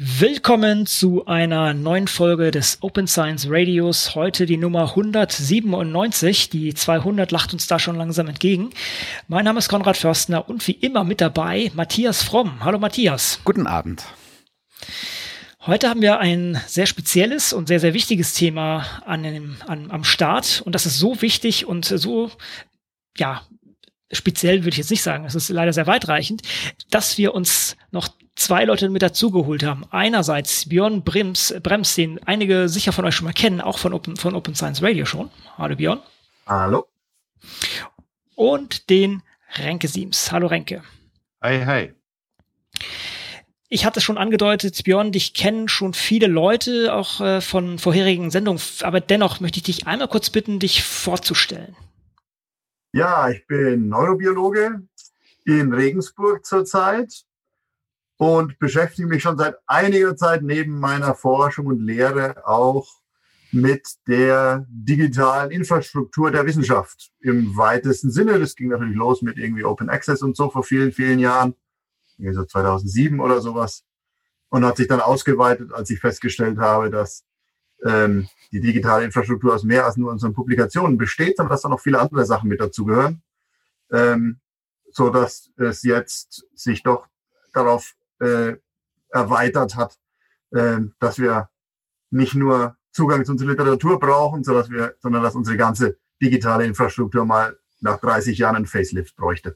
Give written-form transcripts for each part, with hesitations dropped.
Willkommen zu einer neuen Folge des Open Science Radios. Heute die Nummer 197. Die 200 lacht uns da schon langsam entgegen. Mein Name ist Konrad Förstner und wie immer mit dabei Matthias Fromm. Hallo Matthias. Guten Abend. Heute haben wir ein sehr spezielles und sehr, sehr wichtiges Thema am Start. Und das ist so wichtig und so, speziell würde ich jetzt nicht sagen, es ist leider sehr weitreichend, dass wir uns noch zwei Leute mit dazugeholt haben. Einerseits Björn Brems, den einige sicher von euch schon mal kennen, auch von Open Science Radio schon. Hallo Björn. Hallo. Und den Renke Siems. Hallo Renke. Hi, hi. Ich hatte es schon angedeutet, Björn, dich kennen schon viele Leute, auch von vorherigen Sendungen, aber dennoch möchte ich dich einmal kurz bitten, dich vorzustellen. Ja, ich bin Neurobiologe in Regensburg zurzeit und beschäftige mich schon seit einiger Zeit neben meiner Forschung und Lehre auch mit der digitalen Infrastruktur der Wissenschaft im weitesten Sinne. Das ging natürlich los mit irgendwie Open Access und so vor vielen, vielen Jahren, so 2007 oder sowas, und hat sich dann ausgeweitet, als ich festgestellt habe, dass die digitale Infrastruktur aus mehr als nur unseren Publikationen besteht, sondern dass da noch viele andere Sachen mit dazugehören, so dass es jetzt sich doch darauf erweitert hat, dass wir nicht nur Zugang zu unserer Literatur brauchen, sondern dass unsere ganze digitale Infrastruktur mal nach 30 Jahren einen Facelift bräuchte.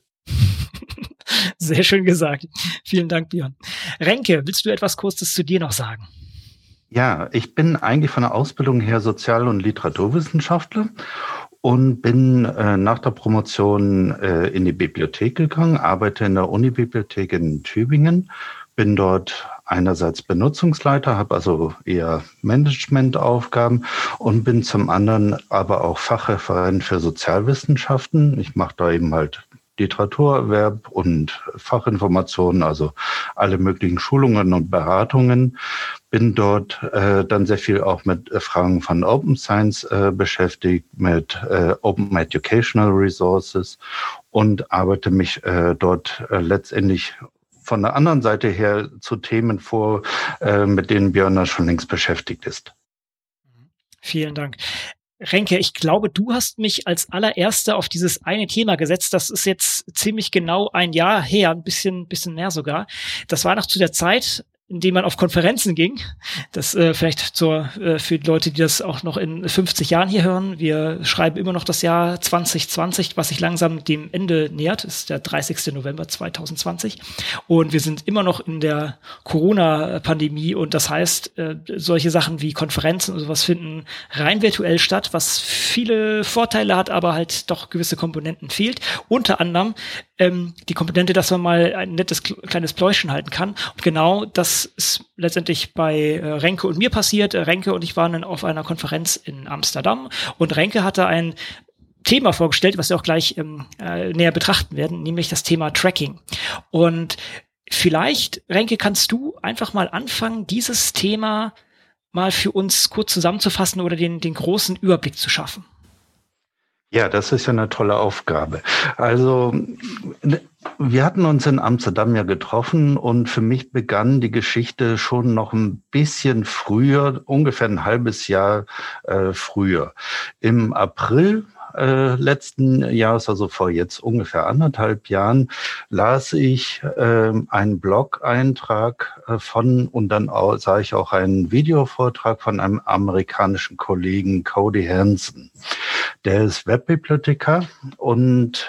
Sehr schön gesagt. Vielen Dank, Björn. Renke, willst du etwas Kurzes zu dir noch sagen? Ja, ich bin eigentlich von der Ausbildung her Sozial- und Literaturwissenschaftler und bin nach der Promotion in die Bibliothek gegangen, arbeite in der Unibibliothek in Tübingen, bin dort einerseits Benutzungsleiter, habe also eher Managementaufgaben und bin zum anderen aber auch Fachreferent für Sozialwissenschaften. Ich mache da eben halt Literaturerwerb und Fachinformationen, also alle möglichen Schulungen und Beratungen. Bin dort dann sehr viel auch mit Fragen von Open Science beschäftigt, mit Open Educational Resources und arbeite mich dort letztendlich von der anderen Seite her zu Themen vor, mit denen Björn schon längst beschäftigt ist. Vielen Dank. Renke, ich glaube, du hast mich als allererster auf dieses eine Thema gesetzt. Das ist jetzt ziemlich genau ein Jahr her, ein bisschen mehr sogar. Das war noch zu der Zeit, in dem man auf Konferenzen ging. Das vielleicht für die Leute, die das auch noch in 50 Jahren hier hören. Wir schreiben immer noch das Jahr 2020, was sich langsam dem Ende nähert. Das ist der 30. November 2020. Und wir sind immer noch in der Corona-Pandemie. Und das heißt, solche Sachen wie Konferenzen und sowas finden rein virtuell statt, was viele Vorteile hat, aber halt doch gewisse Komponenten fehlt. Unter anderem die Komponente, dass man mal ein nettes kleines Pläuschen halten kann. Und genau das ist letztendlich bei Renke und mir passiert. Renke und ich waren dann auf einer Konferenz in Amsterdam und Renke hatte ein Thema vorgestellt, was wir auch gleich näher betrachten werden, nämlich das Thema Tracking. Und vielleicht, Renke, kannst du einfach mal anfangen, dieses Thema mal für uns kurz zusammenzufassen oder den großen Überblick zu schaffen. Ja, das ist ja eine tolle Aufgabe. Also wir hatten uns in Amsterdam ja getroffen und für mich begann die Geschichte schon noch ein bisschen früher, ungefähr ein halbes Jahr früher. Im April letzten Jahres, also vor jetzt ungefähr 1,5 Jahren, las ich einen Blog-Eintrag und dann sah ich auch einen Videovortrag von einem amerikanischen Kollegen, Cody Hansen. Der ist Webbibliothekar und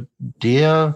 der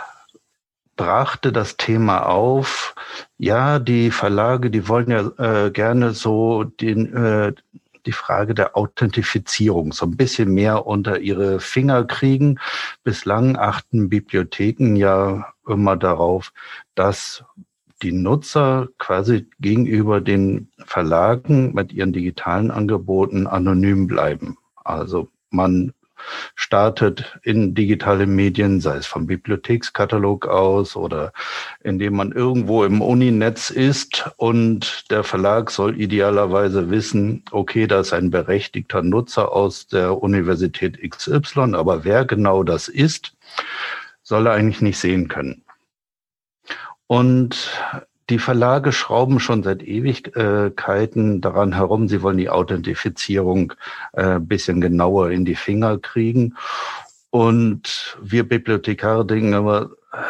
brachte das Thema auf. Ja, die Verlage, die wollen ja gerne so die Frage der Authentifizierung so ein bisschen mehr unter ihre Finger kriegen. Bislang achten Bibliotheken ja immer darauf, dass die Nutzer quasi gegenüber den Verlagen mit ihren digitalen Angeboten anonym bleiben. Also man startet in digitale Medien, sei es vom Bibliothekskatalog aus oder indem man irgendwo im Uninetz ist und der Verlag soll idealerweise wissen, okay, da ist ein berechtigter Nutzer aus der Universität XY, aber wer genau das ist, soll er eigentlich nicht sehen können. Und Die Verlage schrauben schon seit Ewigkeiten daran herum. Sie wollen die Authentifizierung ein bisschen genauer in die Finger kriegen. Und wir Bibliothekare denken aber,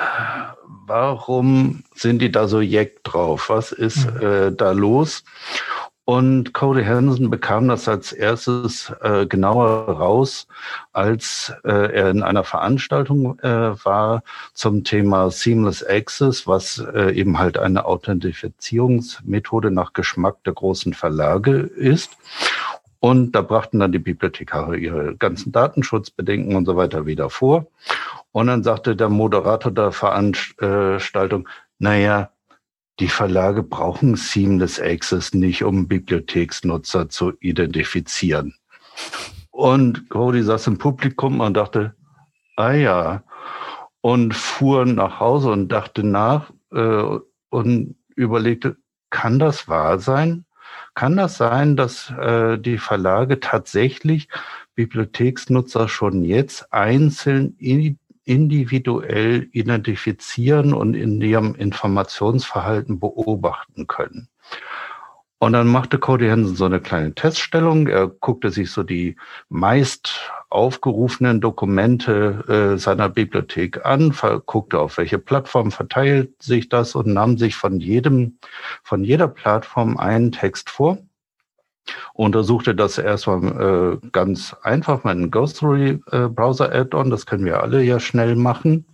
warum sind die da so jeck drauf? Was ist da los? Und Cody Hansen bekam das als erstes genauer raus, als er in einer Veranstaltung war zum Thema Seamless Access, was eben halt eine Authentifizierungsmethode nach Geschmack der großen Verlage ist. Und da brachten dann die Bibliothekare ihre ganzen Datenschutzbedenken und so weiter wieder vor. Und dann sagte der Moderator der Veranstaltung, naja, die Verlage brauchen Seamless Access nicht, um Bibliotheksnutzer zu identifizieren. Und Cody saß im Publikum und dachte, ah ja, und fuhr nach Hause und dachte nach und überlegte, kann das wahr sein? Kann das sein, dass die Verlage tatsächlich Bibliotheksnutzer schon jetzt einzeln individuell identifizieren und in ihrem Informationsverhalten beobachten können? Und dann machte Cody Hansen so eine kleine Teststellung. Er guckte sich so die meist aufgerufenen Dokumente seiner Bibliothek an, guckte, auf welche Plattform verteilt sich das und nahm sich von jeder Plattform einen Text vor. Untersuchte das erstmal ganz einfach mit einem Ghostory Browser Add-on, das können wir alle ja schnell machen.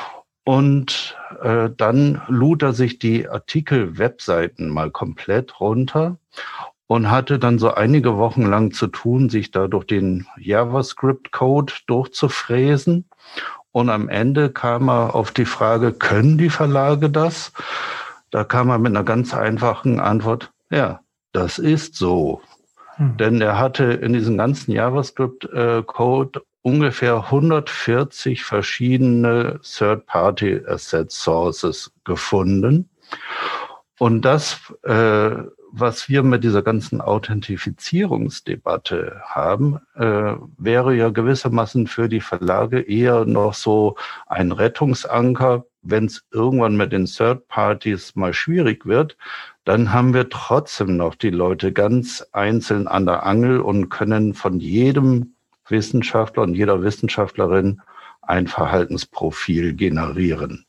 Und dann lud er sich die Artikel-Webseiten mal komplett runter und hatte dann so einige Wochen lang zu tun, sich da durch den JavaScript-Code durchzufräsen. Und am Ende kam er auf die Frage, können die Verlage das? Da kam er mit einer ganz einfachen Antwort, ja, das ist so. Denn er hatte in diesem ganzen JavaScript-Code ungefähr 140 verschiedene Third-Party-Asset-Sources gefunden. Und das, was wir mit dieser ganzen Authentifizierungsdebatte haben, wäre ja gewissermaßen für die Verlage eher noch so ein Rettungsanker. Wenn es irgendwann mit den Third-Parties mal schwierig wird, dann haben wir trotzdem noch die Leute ganz einzeln an der Angel und können von jedem Wissenschaftler und jeder Wissenschaftlerin ein Verhaltensprofil generieren.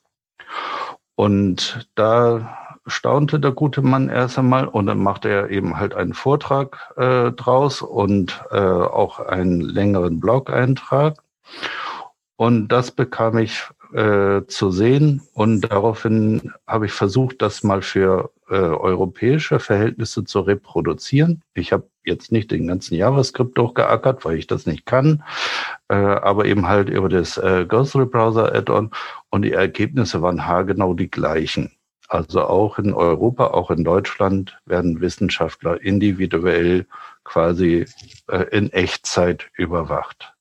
Und da staunte der gute Mann erst einmal und dann machte er eben halt einen Vortrag draus und auch einen längeren Blog-Eintrag. Und das bekam ich zu sehen und daraufhin habe ich versucht, das mal für europäische Verhältnisse zu reproduzieren. Ich habe jetzt nicht den ganzen JavaScript durchgeackert, weil ich das nicht kann, aber eben halt über das Ghostory Browser Add-on und die Ergebnisse waren haargenau die gleichen. Also auch in Europa, auch in Deutschland werden Wissenschaftler individuell quasi in Echtzeit überwacht.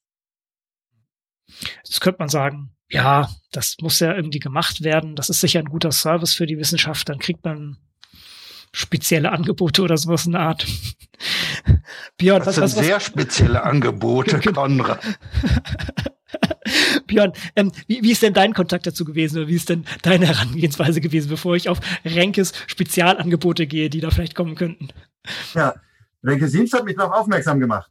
Jetzt könnte man sagen, ja, das muss ja irgendwie gemacht werden. Das ist sicher ein guter Service für die Wissenschaft. Dann kriegt man spezielle Angebote oder sowas in der Art. Björn, das sind sehr spezielle Angebote, Konrad. Björn, wie ist denn dein Kontakt dazu gewesen oder wie ist denn deine Herangehensweise gewesen, bevor ich auf Renkes Spezialangebote gehe, die da vielleicht kommen könnten? Ja, Renke Siemst hat mich darauf aufmerksam gemacht.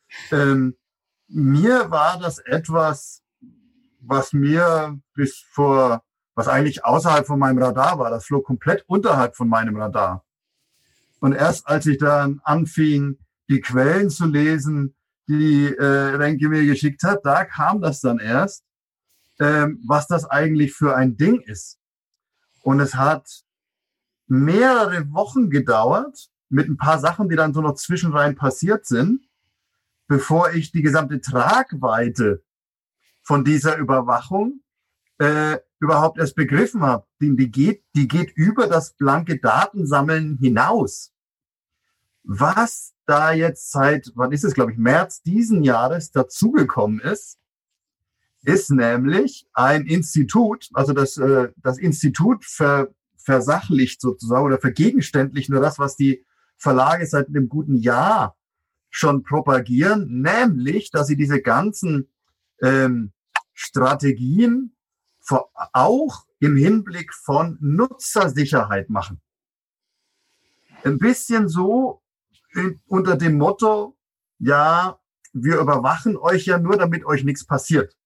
Mir war das etwas, was eigentlich außerhalb von meinem Radar war. Das flog komplett unterhalb von meinem Radar. Und erst als ich dann anfing, die Quellen zu lesen, die Renke mir geschickt hat, da kam das dann erst, was das eigentlich für ein Ding ist. Und es hat mehrere Wochen gedauert, mit ein paar Sachen, die dann so noch zwischenrein passiert sind, bevor ich die gesamte Tragweite von dieser Überwachung überhaupt erst begriffen habe. Die geht über das blanke Datensammeln hinaus. Was da jetzt seit, wann ist es, glaube ich, März diesen Jahres dazugekommen ist nämlich ein Institut, also das Institut versachlicht sozusagen oder vergegenständlicht nur das, was die Verlage seit einem guten Jahr schon propagieren, nämlich, dass sie diese ganzen Strategien auch im Hinblick von Nutzersicherheit machen. Ein bisschen so unter dem Motto, ja, wir überwachen euch ja nur, damit euch nichts passiert.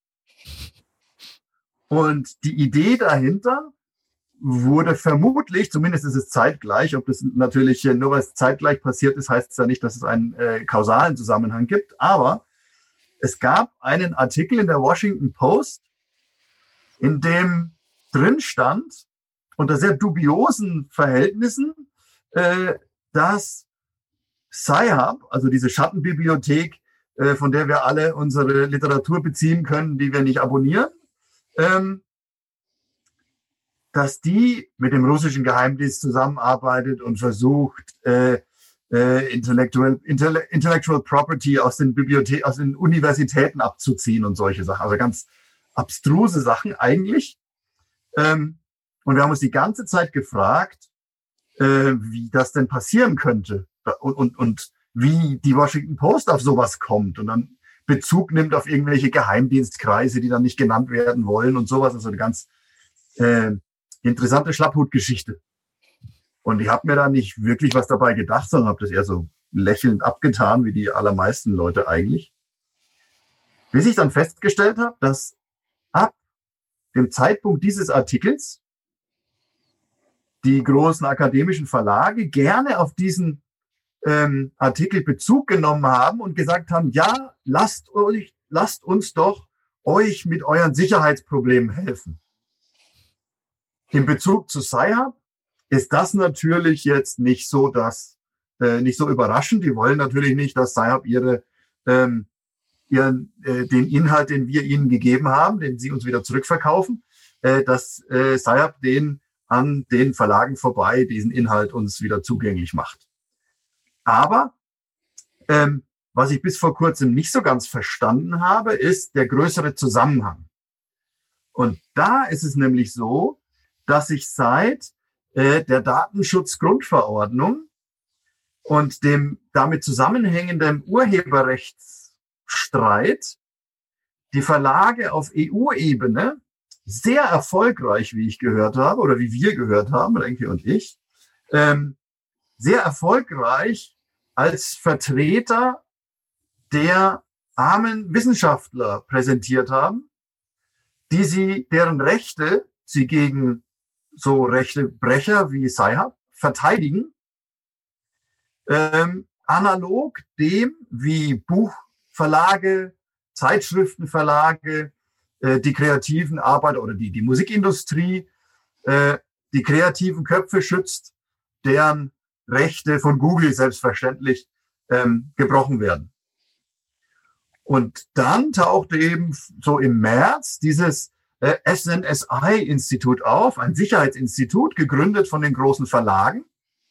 Und die Idee dahinter wurde vermutlich, zumindest ist es zeitgleich, ob das natürlich nur weil es zeitgleich passiert ist, heißt es ja nicht, dass es einen kausalen Zusammenhang gibt, aber es gab einen Artikel in der Washington Post, in dem drin stand, unter sehr dubiosen Verhältnissen, dass Sci-Hub, also diese Schattenbibliothek, von der wir alle unsere Literatur beziehen können, die wir nicht abonnieren, dass die mit dem russischen Geheimdienst zusammenarbeitet und versucht, Intellectual Property aus den Universitäten abzuziehen und solche Sachen. Also ganz abstruse Sachen eigentlich. Und wir haben uns die ganze Zeit gefragt, wie das denn passieren könnte und wie die Washington Post auf sowas kommt und dann Bezug nimmt auf irgendwelche Geheimdienstkreise, die dann nicht genannt werden wollen und sowas. Also eine ganz interessante Schlapphutgeschichte. Und ich habe mir da nicht wirklich was dabei gedacht, sondern habe das eher so lächelnd abgetan, wie die allermeisten Leute eigentlich. Bis ich dann festgestellt habe, dass ab dem Zeitpunkt dieses Artikels die großen akademischen Verlage gerne auf diesen Artikel Bezug genommen haben und gesagt haben, ja, lasst uns doch euch mit euren Sicherheitsproblemen helfen. In Bezug zu Sci-Hub ist das natürlich jetzt nicht so überraschend. Die wollen natürlich nicht, dass Sci-Hub den Inhalt, den wir ihnen gegeben haben, den sie uns wieder zurückverkaufen, dass Sci-Hub den an den Verlagen vorbei diesen Inhalt uns wieder zugänglich macht. Aber was ich bis vor kurzem nicht so ganz verstanden habe, ist der größere Zusammenhang. Und da ist es nämlich so, dass sich seit der Datenschutzgrundverordnung und dem damit zusammenhängenden Urheberrechtsstreit die Verlage auf EU-Ebene sehr erfolgreich, wie ich gehört habe, oder wie wir gehört haben, Renke und ich, sehr erfolgreich als Vertreter der armen Wissenschaftler präsentiert haben, deren Rechte sie gegen so Rechtebrecher wie Sci-Hub verteidigen, analog dem, wie Buchverlage, Zeitschriftenverlage, die kreativen Arbeiter oder die Musikindustrie, die kreativen Köpfe schützt, deren Rechte von Google selbstverständlich gebrochen werden. Und dann tauchte eben so im März dieses SNSI-Institut auf, ein Sicherheitsinstitut, gegründet von den großen Verlagen,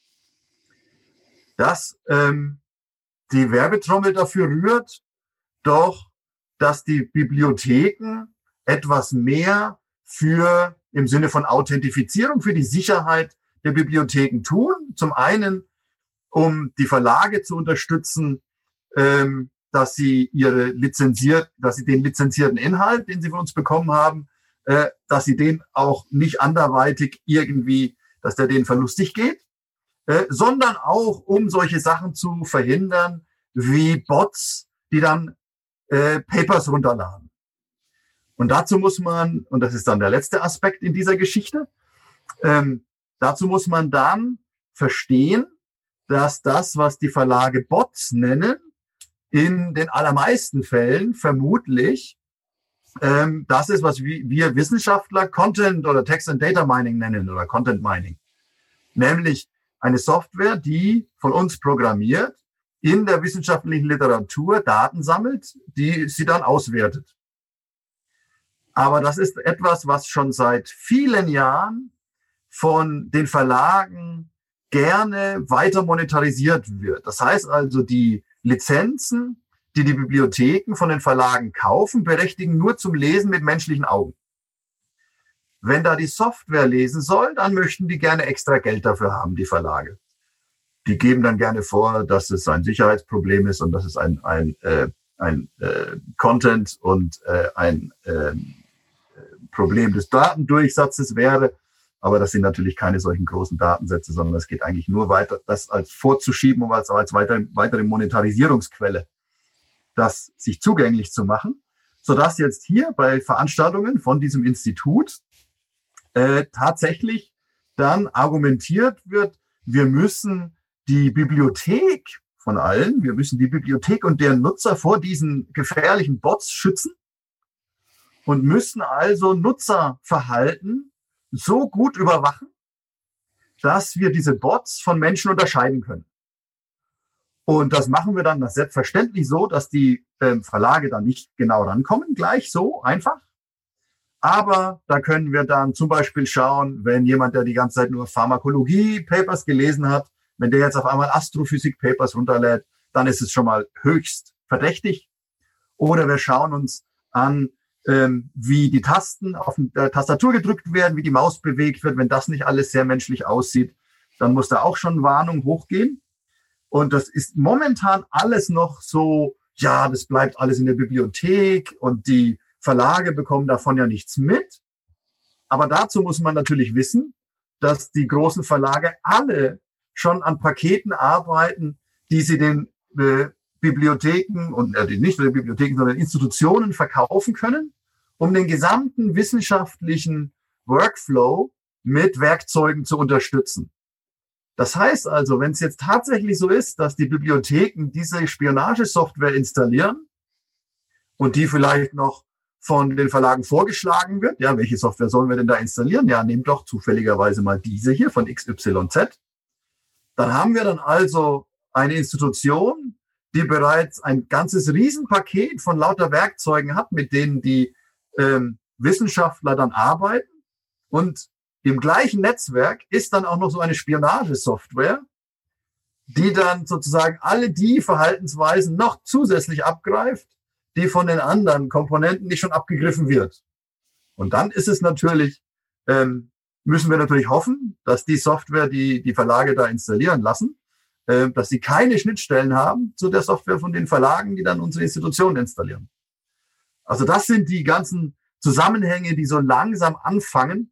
das die Werbetrommel dafür rührt, doch dass die Bibliotheken etwas mehr im Sinne von Authentifizierung für die Sicherheit der Bibliotheken tun. Zum einen, um die Verlage zu unterstützen, dass sie den lizenzierten Inhalt, den sie von uns bekommen haben, dass sie den auch nicht anderweitig irgendwie, dass der denen verlustig geht, sondern auch, um solche Sachen zu verhindern, wie Bots, die dann Papers runterladen. Und dazu muss man, und das ist dann der letzte Aspekt in dieser Geschichte, dazu muss man dann verstehen, dass das, was die Verlage Bots nennen, in den allermeisten Fällen vermutlich das ist, was wir Wissenschaftler Content oder Text and Data Mining nennen oder Content Mining. Nämlich eine Software, die von uns programmiert, in der wissenschaftlichen Literatur Daten sammelt, die sie dann auswertet. Aber das ist etwas, was schon seit vielen Jahren von den Verlagen gerne weiter monetarisiert wird. Das heißt also, die Lizenzen, die Bibliotheken von den Verlagen kaufen, berechtigen nur zum Lesen mit menschlichen Augen. Wenn da die Software lesen soll, dann möchten die gerne extra Geld dafür haben, die Verlage. Die geben dann gerne vor, dass es ein Sicherheitsproblem ist und dass es ein Content und ein Problem des Datendurchsatzes wäre. Aber das sind natürlich keine solchen großen Datensätze, sondern es geht eigentlich nur weiter, das als vorzuschieben, um als weitere Monetarisierungsquelle das sich zugänglich zu machen, sodass jetzt hier bei Veranstaltungen von diesem Institut tatsächlich dann argumentiert wird, wir müssen die Bibliothek von allen, wir müssen die Bibliothek und deren Nutzer vor diesen gefährlichen Bots schützen und müssen also Nutzerverhalten so gut überwachen, dass wir diese Bots von Menschen unterscheiden können. Und das machen wir dann selbstverständlich so, dass die Verlage dann nicht genau rankommen, gleich so einfach. Aber da können wir dann zum Beispiel schauen, wenn jemand, der die ganze Zeit nur Pharmakologie-Papers gelesen hat, wenn der jetzt auf einmal Astrophysik-Papers runterlädt, dann ist es schon mal höchst verdächtig. Oder wir schauen uns an, wie die Tasten auf der Tastatur gedrückt werden, wie die Maus bewegt wird. Wenn das nicht alles sehr menschlich aussieht, dann muss da auch schon Warnung hochgehen. Und das ist momentan alles noch so, ja, das bleibt alles in der Bibliothek und die Verlage bekommen davon ja nichts mit. Aber dazu muss man natürlich wissen, dass die großen Verlage alle schon an Paketen arbeiten, die sie den Bibliotheken und nicht nur den Bibliotheken, sondern Institutionen verkaufen können, um den gesamten wissenschaftlichen Workflow mit Werkzeugen zu unterstützen. Das heißt also, wenn es jetzt tatsächlich so ist, dass die Bibliotheken diese Spionagesoftware installieren und die vielleicht noch von den Verlagen vorgeschlagen wird, ja, welche Software sollen wir denn da installieren? Ja, nehmt doch zufälligerweise mal diese hier von XYZ. Dann haben wir dann also eine Institution, die bereits ein ganzes Riesenpaket von lauter Werkzeugen hat, mit denen die Wissenschaftler dann arbeiten. Und im gleichen Netzwerk ist dann auch noch so eine Spionagesoftware, die dann sozusagen alle die Verhaltensweisen noch zusätzlich abgreift, die von den anderen Komponenten nicht schon abgegriffen wird. Und dann ist es natürlich, müssen wir natürlich hoffen, dass die Software, die die Verlage da installieren lassen, dass sie keine Schnittstellen haben zu der Software von den Verlagen, die dann unsere Institutionen installieren. Also das sind die ganzen Zusammenhänge, die so langsam anfangen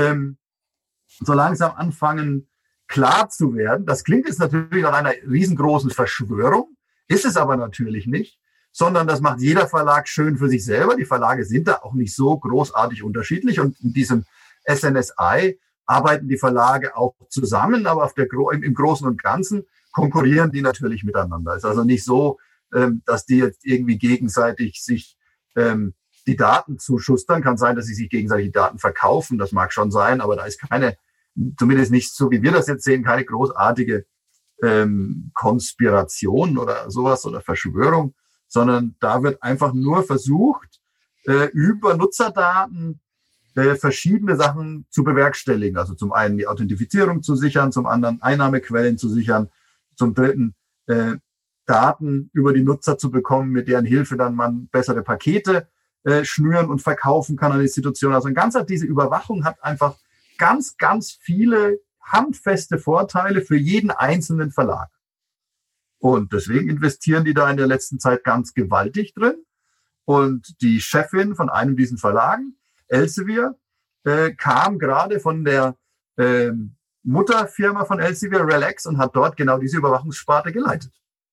klar zu werden. Das klingt jetzt natürlich nach einer riesengroßen Verschwörung, ist es aber natürlich nicht, sondern das macht jeder Verlag schön für sich selber. Die Verlage sind da auch nicht so großartig unterschiedlich und in diesem SNSI arbeiten die Verlage auch zusammen, aber im Großen und Ganzen konkurrieren die natürlich miteinander. Es ist also nicht so, dass die jetzt irgendwie gegenseitig sich die Daten zuschustern. Kann sein, dass sie sich gegenseitig die Daten verkaufen. Das mag schon sein, aber da ist keine, zumindest nicht so, wie wir das jetzt sehen, keine großartige Konspiration oder sowas oder Verschwörung, sondern da wird einfach nur versucht, über Nutzerdaten verschiedene Sachen zu bewerkstelligen. Also zum einen die Authentifizierung zu sichern, zum anderen Einnahmequellen zu sichern, zum dritten Daten über die Nutzer zu bekommen, mit deren Hilfe dann man bessere Pakete schnüren und verkaufen kann an Institutionen. Also diese Überwachung hat einfach ganz, ganz viele handfeste Vorteile für jeden einzelnen Verlag. Und deswegen investieren die da in der letzten Zeit ganz gewaltig drin. Und die Chefin von einem dieser Verlagen, Elsevier, kam gerade von der Mutterfirma von Elsevier, RELX, und hat dort genau diese Überwachungssparte geleitet.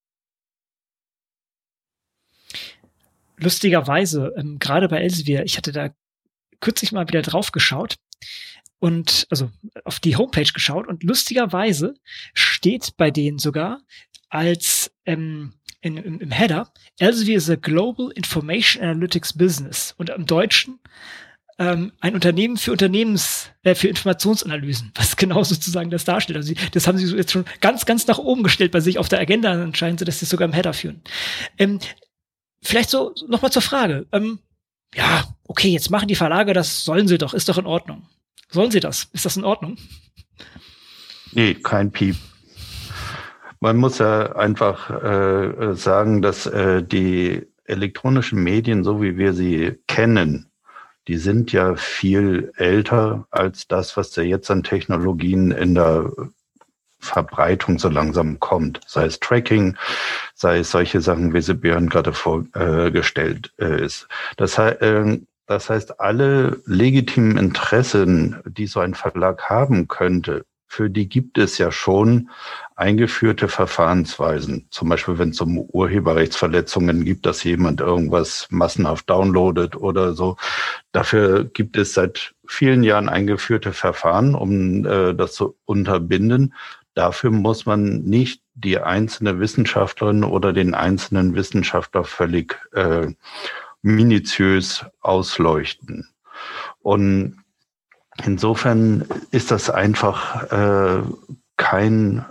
Lustigerweise, gerade bei Elsevier, ich hatte da kürzlich mal wieder drauf geschaut und also auf die Homepage geschaut und lustigerweise steht bei denen sogar als im Header, Elsevier is a Global Information Analytics Business und im Deutschen ein Unternehmen für für Informationsanalysen, was genau sozusagen das darstellt. Also das haben sie so jetzt schon ganz, ganz nach oben gestellt bei sich auf der Agenda anscheinend, so dass sie es sogar im Header führen. Vielleicht so nochmal zur Frage. Ja, okay, jetzt machen die Verlage das, sollen sie doch, ist doch in Ordnung. Sollen sie das? Ist das in Ordnung? Nee, kein Piep. Man muss ja einfach sagen, dass die elektronischen Medien, so wie wir sie kennen, die sind ja viel älter als das, was da jetzt an Technologien in der Verbreitung so langsam kommt. Sei es Tracking, sei es solche Sachen, wie sie Björn gerade vorgestellt ist. Das Das heißt, alle legitimen Interessen, die so ein Verlag haben könnte, für die gibt es ja schon eingeführte Verfahrensweisen. Zum Beispiel, wenn es um Urheberrechtsverletzungen gibt, dass jemand irgendwas massenhaft downloadet oder so. Dafür gibt es seit vielen Jahren eingeführte Verfahren, um das zu unterbinden. Dafür muss man nicht die einzelne Wissenschaftlerin oder den einzelnen Wissenschaftler völlig minutiös ausleuchten. Und insofern ist das einfach kein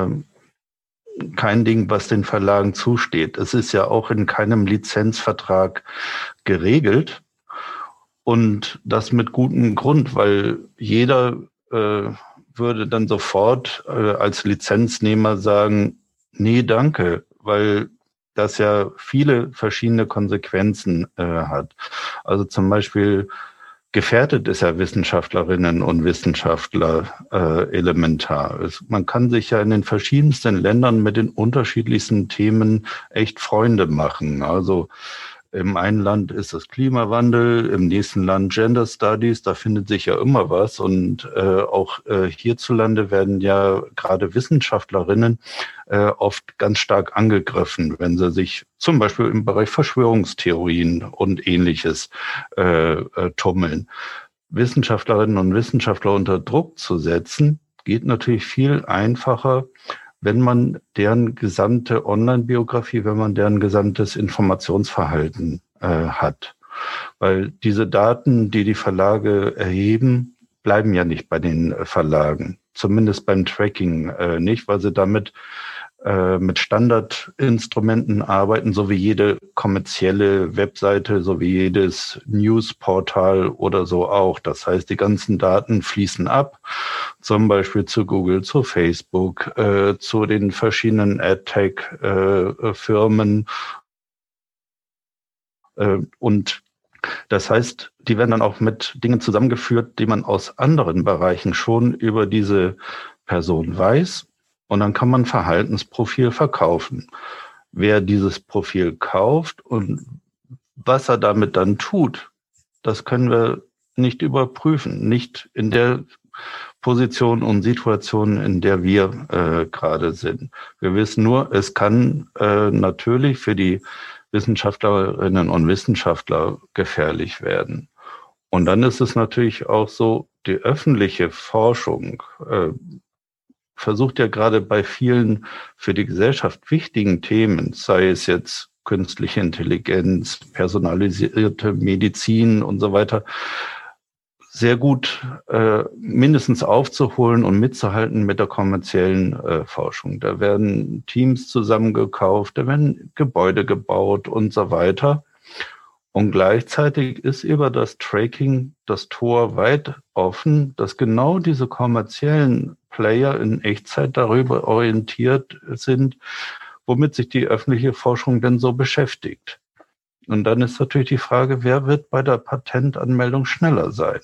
Ding, was den Verlagen zusteht. Es ist ja auch in keinem Lizenzvertrag geregelt und das mit gutem Grund, weil jeder würde dann sofort als Lizenznehmer sagen, nee, danke, weil das ja viele verschiedene Konsequenzen hat. Also zum Beispiel gefährdet es ja Wissenschaftlerinnen und Wissenschaftler elementar. Man kann sich ja in den verschiedensten Ländern mit den unterschiedlichsten Themen echt Freunde machen. Also im einen Land ist es Klimawandel, im nächsten Land Gender Studies, da findet sich ja immer was. Und auch hierzulande werden ja gerade Wissenschaftlerinnen oft ganz stark angegriffen, wenn sie sich zum Beispiel im Bereich Verschwörungstheorien und Ähnliches tummeln. Wissenschaftlerinnen und Wissenschaftler unter Druck zu setzen, geht natürlich viel einfacher, wenn man deren gesamte Online-Biografie, wenn man deren gesamtes Informationsverhalten hat. Weil diese Daten, die die Verlage erheben, bleiben ja nicht bei den Verlagen. Zumindest beim Tracking nicht, weil sie damit mit Standardinstrumenten arbeiten, so wie jede kommerzielle Webseite, so wie jedes Newsportal oder so auch. Das heißt, die ganzen Daten fließen ab, zum Beispiel zu Google, zu Facebook, zu den verschiedenen AdTech-Firmen. Und das heißt, die werden dann auch mit Dingen zusammengeführt, die man aus anderen Bereichen schon über diese Person weiß. Und dann kann man Verhaltensprofil verkaufen. Wer dieses Profil kauft und was er damit dann tut, das können wir nicht überprüfen, nicht in der Position und Situation, in der wir gerade sind. Wir wissen nur, es kann natürlich für die Wissenschaftlerinnen und Wissenschaftler gefährlich werden. Und dann ist es natürlich auch so, die öffentliche Forschung versucht ja gerade bei vielen für die Gesellschaft wichtigen Themen, sei es jetzt künstliche Intelligenz, personalisierte Medizin und so weiter, sehr gut mindestens aufzuholen und mitzuhalten mit der kommerziellen Forschung. Da werden Teams zusammengekauft, da werden Gebäude gebaut und so weiter. Und gleichzeitig ist über das Tracking das Tor weit offen, dass genau diese kommerziellen Player in Echtzeit darüber orientiert sind, womit sich die öffentliche Forschung denn so beschäftigt. Und dann ist natürlich die Frage, wer wird bei der Patentanmeldung schneller sein?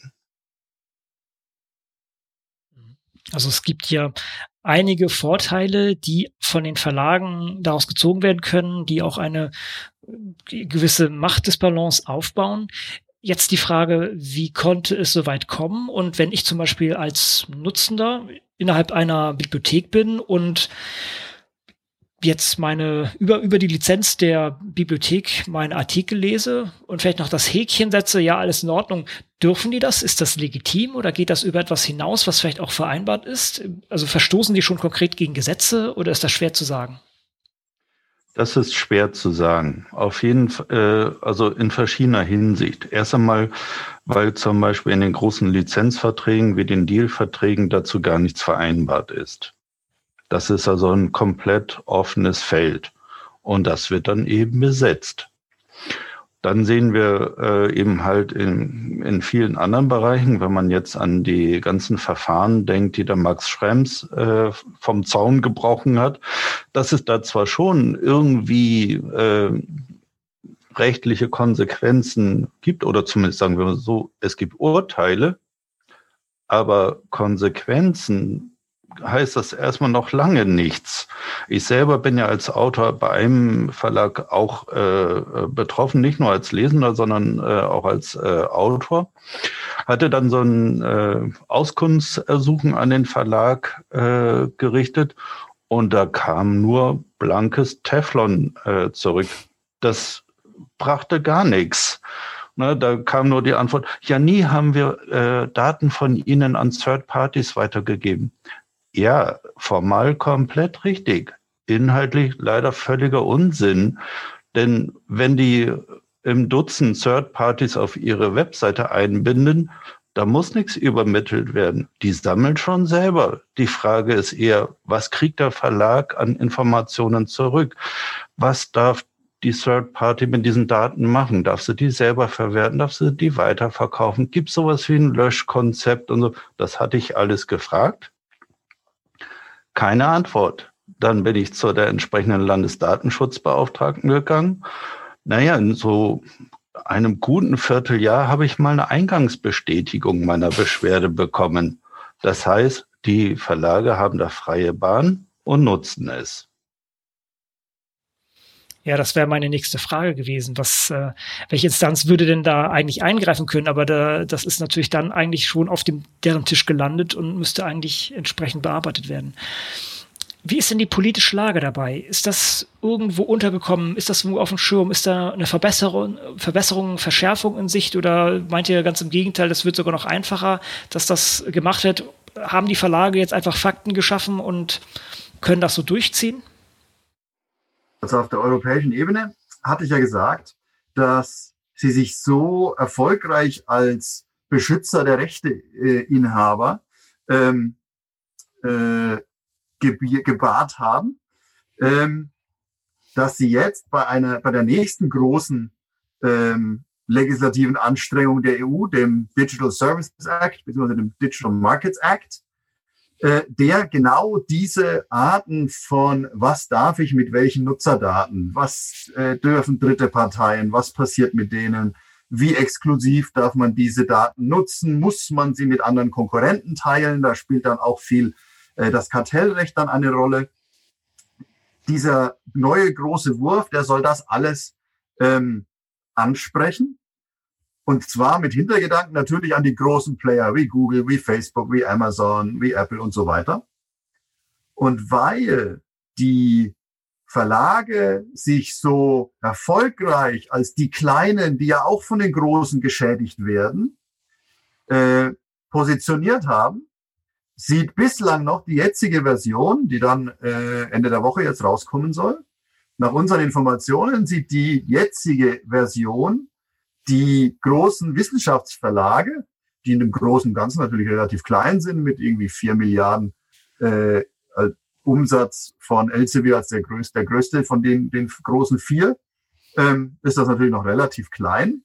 Also es gibt ja einige Vorteile, die von den Verlagen daraus gezogen werden können, die auch eine gewisse Machtdisbalance aufbauen. Jetzt die Frage, wie konnte es so weit kommen? Und wenn ich zum Beispiel als Nutzender innerhalb einer Bibliothek bin und jetzt über die Lizenz der Bibliothek meinen Artikel lese und vielleicht noch das Häkchen setze, ja, alles in Ordnung. Dürfen die das? Ist das legitim oder geht das über etwas hinaus, was vielleicht auch vereinbart ist? Also verstoßen die schon konkret gegen Gesetze oder ist das schwer zu sagen? Das ist schwer zu sagen. Auf jeden Fall, also in verschiedener Hinsicht. Erst einmal, weil zum Beispiel in den großen Lizenzverträgen wie den Deal-Verträgen dazu gar nichts vereinbart ist. Das ist also ein komplett offenes Feld. Und das wird dann eben besetzt. Dann sehen wir eben halt in vielen anderen Bereichen, wenn man jetzt an die ganzen Verfahren denkt, die der Max Schrems vom Zaun gebrochen hat, dass es da zwar schon irgendwie rechtliche Konsequenzen gibt, oder zumindest sagen wir mal so, es gibt Urteile, aber Konsequenzen heißt das erstmal noch lange nichts. Ich selber bin ja als Autor bei einem Verlag auch betroffen, nicht nur als Lesender, sondern auch als Autor. Hatte dann so ein Auskunftsersuchen an den Verlag gerichtet und da kam nur blankes Teflon zurück. Das brachte gar nichts. Ne, da kam nur die Antwort, ja, nie haben wir Daten von Ihnen an Third Parties weitergegeben. Ja, formal komplett richtig. Inhaltlich leider völliger Unsinn. Denn wenn die im Dutzend Third Parties auf ihre Webseite einbinden, da muss nichts übermittelt werden. Die sammeln schon selber. Die Frage ist eher, was kriegt der Verlag an Informationen zurück? Was darf die Third Party mit diesen Daten machen? Darf sie die selber verwerten? Darf sie die weiterverkaufen? Gibt es sowas wie ein Löschkonzept und so? Das hatte ich alles gefragt. Keine Antwort. Dann bin ich zu der entsprechenden Landesdatenschutzbeauftragten gegangen. Naja, in so einem guten Vierteljahr habe ich mal eine Eingangsbestätigung meiner Beschwerde bekommen. Das heißt, die Verlage haben da freie Bahn und nutzen es. Ja, das wäre meine nächste Frage gewesen. Welche Instanz würde denn da eigentlich eingreifen können? Aber das ist natürlich dann eigentlich schon auf deren Tisch gelandet und müsste eigentlich entsprechend bearbeitet werden. Wie ist denn die politische Lage dabei? Ist das irgendwo untergekommen? Ist das irgendwo auf dem Schirm? Ist da eine Verbesserung, Verschärfung in Sicht? Oder meint ihr ganz im Gegenteil, das wird sogar noch einfacher, dass das gemacht wird? Haben die Verlage jetzt einfach Fakten geschaffen und können das so durchziehen? Also auf der europäischen Ebene hatte ich ja gesagt, dass sie sich so erfolgreich als Beschützer der Rechteinhaber gebahrt haben, dass sie jetzt bei der nächsten großen legislativen Anstrengung der EU, dem Digital Services Act bzw. dem Digital Markets Act, der genau diese Arten von, was darf ich mit welchen Nutzerdaten, was dürfen dritte Parteien, was passiert mit denen, wie exklusiv darf man diese Daten nutzen, muss man sie mit anderen Konkurrenten teilen, da spielt dann auch viel das Kartellrecht dann eine Rolle. Dieser neue große Wurf, der soll das alles ansprechen. Und zwar mit Hintergedanken natürlich an die großen Player wie Google, wie Facebook, wie Amazon, wie Apple und so weiter. Und weil die Verlage sich so erfolgreich als die Kleinen, die ja auch von den Großen geschädigt werden, positioniert haben, sieht bislang noch die jetzige Version, die dann Ende der Woche jetzt rauskommen soll. Nach unseren Informationen sieht die jetzige Version die großen Wissenschaftsverlage, die in dem großen und Ganzen natürlich relativ klein sind, mit irgendwie 4 Milliarden Umsatz von Elsevier als der größte von den großen 4, ist das natürlich noch relativ klein.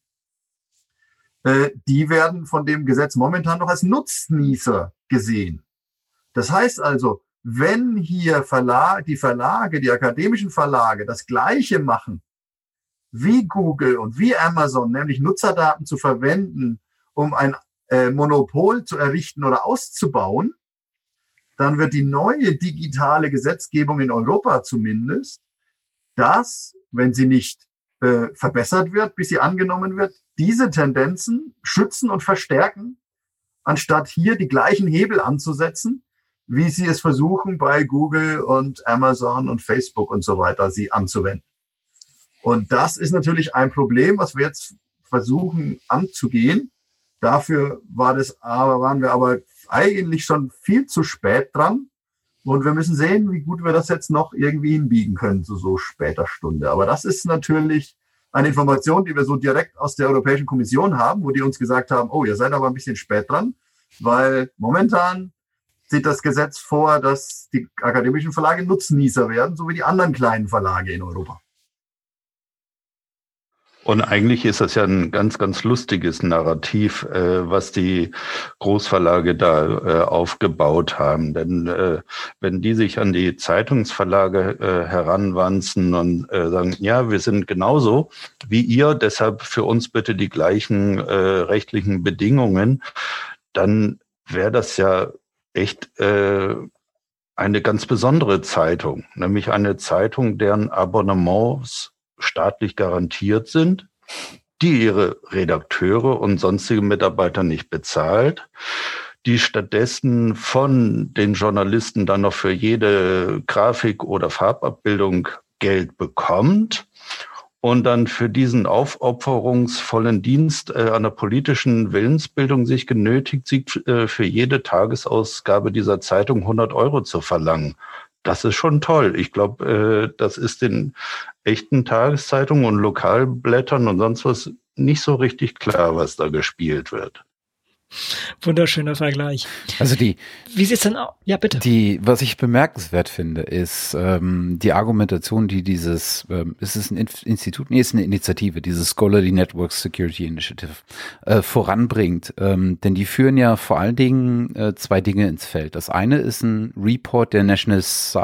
Die werden von dem Gesetz momentan noch als Nutznießer gesehen. Das heißt also, wenn hier die akademischen Verlage das Gleiche machen wie Google und wie Amazon, nämlich Nutzerdaten zu verwenden, um ein Monopol zu errichten oder auszubauen, dann wird die neue digitale Gesetzgebung in Europa zumindest, dass, wenn sie nicht verbessert wird, bis sie angenommen wird, diese Tendenzen schützen und verstärken, anstatt hier die gleichen Hebel anzusetzen, wie sie es versuchen, bei Google und Amazon und Facebook und so weiter, sie anzuwenden. Und das ist natürlich ein Problem, was wir jetzt versuchen anzugehen. Dafür waren wir aber eigentlich schon viel zu spät dran. Und wir müssen sehen, wie gut wir das jetzt noch irgendwie hinbiegen können zu so später Stunde. Aber das ist natürlich eine Information, die wir so direkt aus der Europäischen Kommission haben, wo die uns gesagt haben, oh, ihr seid aber ein bisschen spät dran, weil momentan sieht das Gesetz vor, dass die akademischen Verlage Nutznießer werden, so wie die anderen kleinen Verlage in Europa. Und eigentlich ist das ja ein ganz, ganz lustiges Narrativ, was die Großverlage da aufgebaut haben. Denn wenn die sich an die Zeitungsverlage heranwanzen und sagen, ja, wir sind genauso wie ihr, deshalb für uns bitte die gleichen rechtlichen Bedingungen, dann wäre das ja echt eine ganz besondere Zeitung, nämlich eine Zeitung, deren Abonnements staatlich garantiert sind, die ihre Redakteure und sonstige Mitarbeiter nicht bezahlt, die stattdessen von den Journalisten dann noch für jede Grafik oder Farbabbildung Geld bekommt und dann für diesen aufopferungsvollen Dienst an der politischen Willensbildung sich genötigt sieht, für jede Tagesausgabe dieser Zeitung 100 € zu verlangen. Das ist schon toll. Ich glaube, das ist den echten Tageszeitungen und Lokalblättern und sonst was nicht so richtig klar, was da gespielt wird. Wunderschöner Vergleich. Also wie sieht's denn aus? Ja, bitte. Was ich bemerkenswert finde, ist die Argumentation, die dieses, ist es ein Institut? Nee, ist eine Initiative, dieses Scholarly Network Security Initiative, voranbringt. Denn die führen ja vor allen Dingen zwei Dinge ins Feld. Das eine ist ein Report der National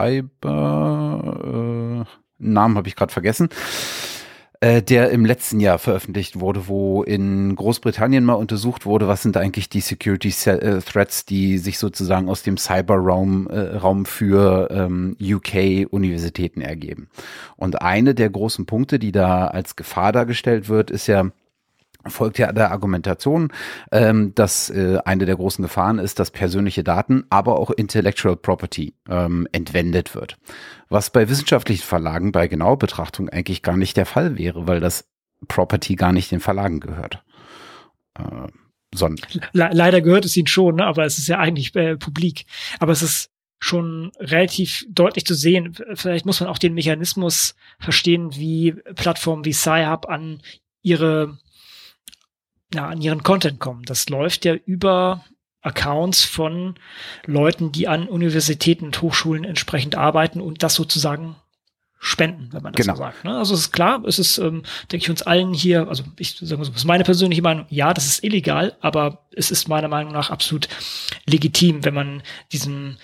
Cyber, Namen habe ich gerade vergessen, der im letzten Jahr veröffentlicht wurde, wo in Großbritannien mal untersucht wurde, was sind eigentlich die Security Threats, die sich sozusagen aus dem Cyberraum für UK-Universitäten ergeben. Und eine der großen Punkte, die da als Gefahr dargestellt wird, folgt ja der Argumentation, dass eine der großen Gefahren ist, dass persönliche Daten, aber auch Intellectual Property entwendet wird. Was bei wissenschaftlichen Verlagen bei genauer Betrachtung eigentlich gar nicht der Fall wäre, weil das Property gar nicht den Verlagen gehört. Leider gehört es ihnen schon, ne? Aber es ist ja eigentlich publik. Aber es ist schon relativ deutlich zu sehen. Vielleicht muss man auch den Mechanismus verstehen, wie Plattformen wie Sci-Hub an ihren Content kommen. Das läuft ja über Accounts von Leuten, die an Universitäten und Hochschulen entsprechend arbeiten und das sozusagen spenden, wenn man das so sagt. Ne? Also es ist klar, es ist, denke ich, uns allen hier, also ich sage mal so, das ist meine persönliche Meinung, ja, das ist illegal, aber es ist meiner Meinung nach absolut legitim, wenn man diesem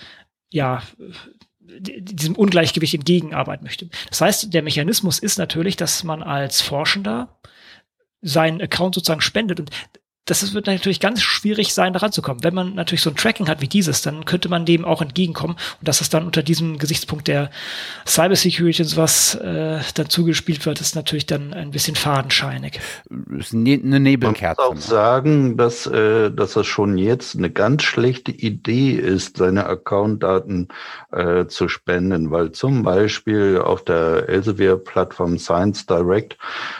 Ungleichgewicht entgegenarbeiten möchte. Das heißt, der Mechanismus ist natürlich, dass man als Forschender seinen Account sozusagen spendet. Und das wird natürlich ganz schwierig sein, da ranzukommen. Wenn man natürlich so ein Tracking hat wie dieses, dann könnte man dem auch entgegenkommen. Und dass es dann unter diesem Gesichtspunkt der Cybersecurity und sowas dann zugespielt wird, ist natürlich dann ein bisschen fadenscheinig. Ist eine Nebelkerze. Man muss auch sagen, dass das schon jetzt eine ganz schlechte Idee ist, seine Accountdaten zu spenden, weil zum Beispiel auf der Elsevier-Plattform Science Direct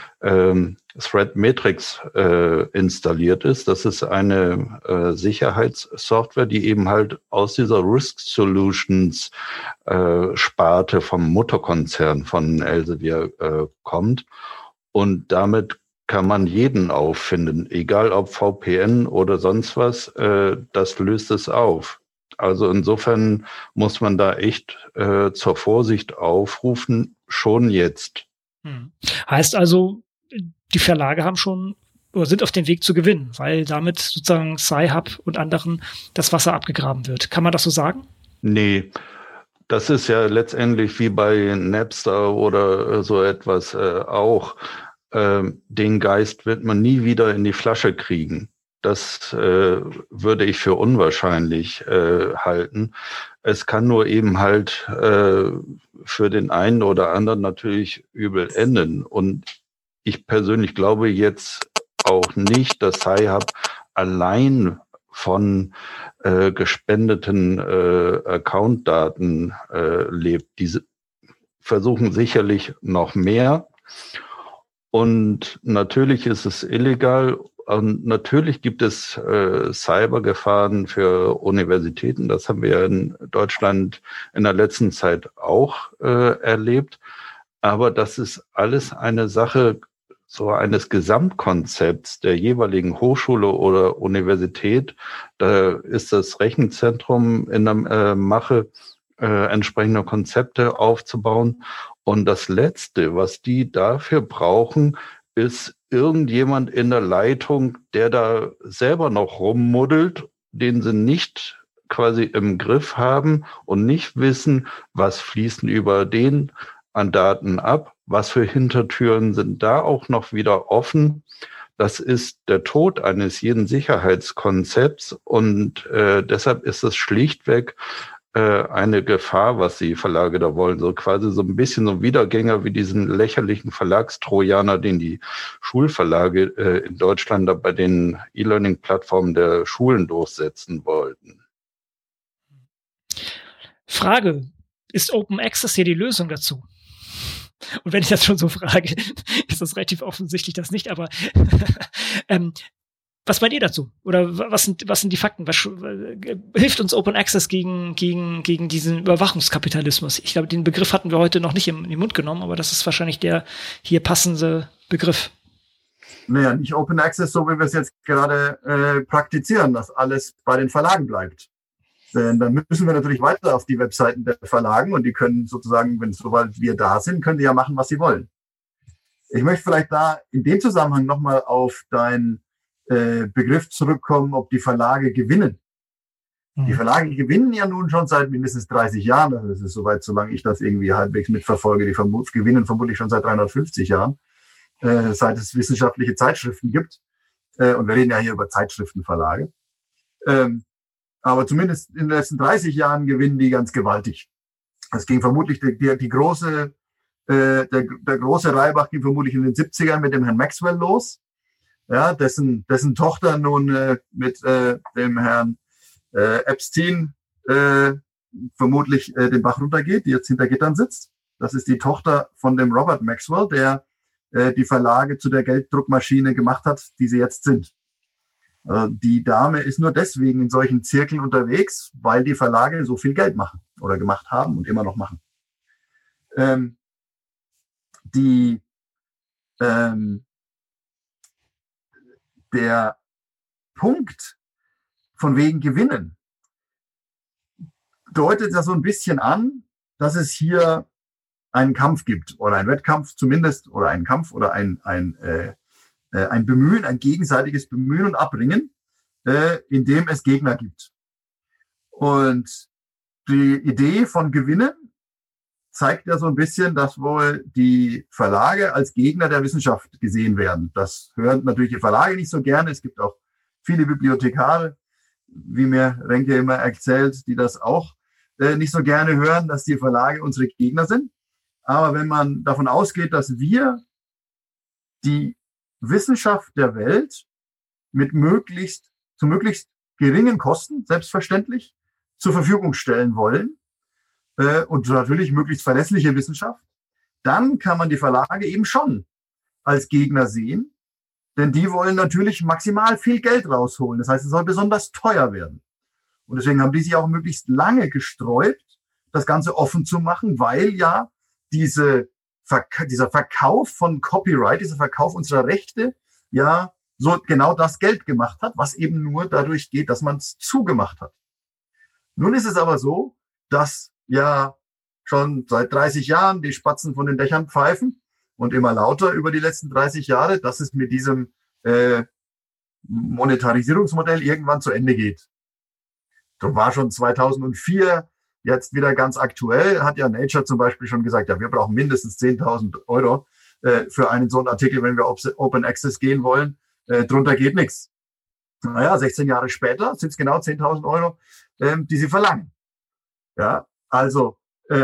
ThreatMetrix installiert ist. Das ist eine Sicherheitssoftware, die eben halt aus dieser Risk Solutions Sparte vom Mutterkonzern von Elsevier kommt. Und damit kann man jeden auffinden, egal ob VPN oder sonst was, das löst es auf. Also insofern muss man da echt zur Vorsicht aufrufen, schon jetzt. Heißt also, die Verlage haben schon oder sind auf dem Weg zu gewinnen, weil damit sozusagen Sci-Hub und anderen das Wasser abgegraben wird. Kann man das so sagen? Nee, das ist ja letztendlich wie bei Napster oder so etwas auch. Den Geist wird man nie wieder in die Flasche kriegen. Das würde ich für unwahrscheinlich halten. Es kann nur eben halt für den einen oder anderen natürlich übel enden. Und ich persönlich glaube jetzt auch nicht, dass Sci-Hub allein von gespendeten Accountdaten lebt. Diese versuchen sicherlich noch mehr. Und natürlich ist es illegal. Und natürlich gibt es Cybergefahren für Universitäten. Das haben wir ja in Deutschland in der letzten Zeit auch erlebt. Aber das ist alles eine Sache so eines Gesamtkonzepts der jeweiligen Hochschule oder Universität. Da ist das Rechenzentrum in der Mache, entsprechende Konzepte aufzubauen. Und das Letzte, was die dafür brauchen, ist irgendjemand in der Leitung, der da selber noch rummuddelt, den sie nicht quasi im Griff haben und nicht wissen, was fließen über den an Daten ab, was für Hintertüren sind da auch noch wieder offen. Das ist der Tod eines jeden Sicherheitskonzepts und deshalb ist es schlichtweg eine Gefahr, was die Verlage da wollen. So quasi so ein bisschen so ein Wiedergänger wie diesen lächerlichen Verlagstrojaner, den die Schulverlage in Deutschland da bei den E-Learning-Plattformen der Schulen durchsetzen wollten. Frage, ist Open Access hier die Lösung dazu? Und wenn ich das schon so frage, ist das relativ offensichtlich das nicht, aber was meint ihr dazu? Oder was sind die Fakten? Was hilft uns Open Access gegen diesen Überwachungskapitalismus? Ich glaube, den Begriff hatten wir heute noch nicht in den Mund genommen, aber das ist wahrscheinlich der hier passende Begriff. Naja, nicht Open Access, so wie wir es jetzt gerade praktizieren, dass alles bei den Verlagen bleibt. Denn dann müssen wir natürlich weiter auf die Webseiten der Verlagen und die können sozusagen, sobald wir da sind, können die ja machen, was sie wollen. Ich möchte vielleicht da in dem Zusammenhang nochmal auf deinen Begriff zurückkommen, ob die Verlage gewinnen. Die Verlage gewinnen ja nun schon seit mindestens 30 Jahren. Also das ist soweit, solange ich das irgendwie halbwegs mitverfolge. Die gewinnen vermutlich schon seit 350 Jahren, seit es wissenschaftliche Zeitschriften gibt. Und wir reden ja hier über Zeitschriftenverlage. Aber zumindest in den letzten 30 Jahren gewinnen die ganz gewaltig. Es ging vermutlich der große Reibach ging vermutlich in den 70ern mit dem Herrn Maxwell los. Ja, dessen Tochter nun mit dem Herrn Epstein vermutlich den Bach runtergeht, die jetzt hinter Gittern sitzt. Das ist die Tochter von dem Robert Maxwell, der die Verlage zu der Gelddruckmaschine gemacht hat, die sie jetzt sind. Die Dame ist nur deswegen in solchen Zirkeln unterwegs, weil die Verlage so viel Geld machen oder gemacht haben und immer noch machen. Der Punkt von wegen Gewinnen deutet ja so ein bisschen an, dass es hier einen Kampf gibt oder einen Wettkampf zumindest oder einen Kampf oder ein Bemühen, ein gegenseitiges Bemühen und Abringen, in dem es Gegner gibt. Und die Idee von Gewinnen zeigt ja so ein bisschen, dass wohl die Verlage als Gegner der Wissenschaft gesehen werden. Das hören natürlich die Verlage nicht so gerne. Es gibt auch viele Bibliothekare, wie mir Renke immer erzählt, die das auch nicht so gerne hören, dass die Verlage unsere Gegner sind. Aber wenn man davon ausgeht, dass wir die Wissenschaft der Welt mit zu möglichst geringen Kosten, selbstverständlich, zur Verfügung stellen wollen, und natürlich möglichst verlässliche Wissenschaft, dann kann man die Verlage eben schon als Gegner sehen, denn die wollen natürlich maximal viel Geld rausholen. Das heißt, es soll besonders teuer werden. Und deswegen haben die sich auch möglichst lange gesträubt, das Ganze offen zu machen, weil ja dieser Verkauf von Copyright, dieser Verkauf unserer Rechte, ja so genau das Geld gemacht hat, was eben nur dadurch geht, dass man es zugemacht hat. Nun ist es aber so, dass ja schon seit 30 Jahren die Spatzen von den Dächern pfeifen und immer lauter über die letzten 30 Jahre, dass es mit diesem Monetarisierungsmodell irgendwann zu Ende geht. Das war schon 2004, jetzt wieder ganz aktuell, hat ja Nature zum Beispiel schon gesagt, ja, wir brauchen mindestens 10.000 Euro für einen so einen Artikel, wenn wir Open Access gehen wollen. Drunter geht nichts. Naja, 16 Jahre später sind es genau 10.000 Euro, die sie verlangen. Ja, also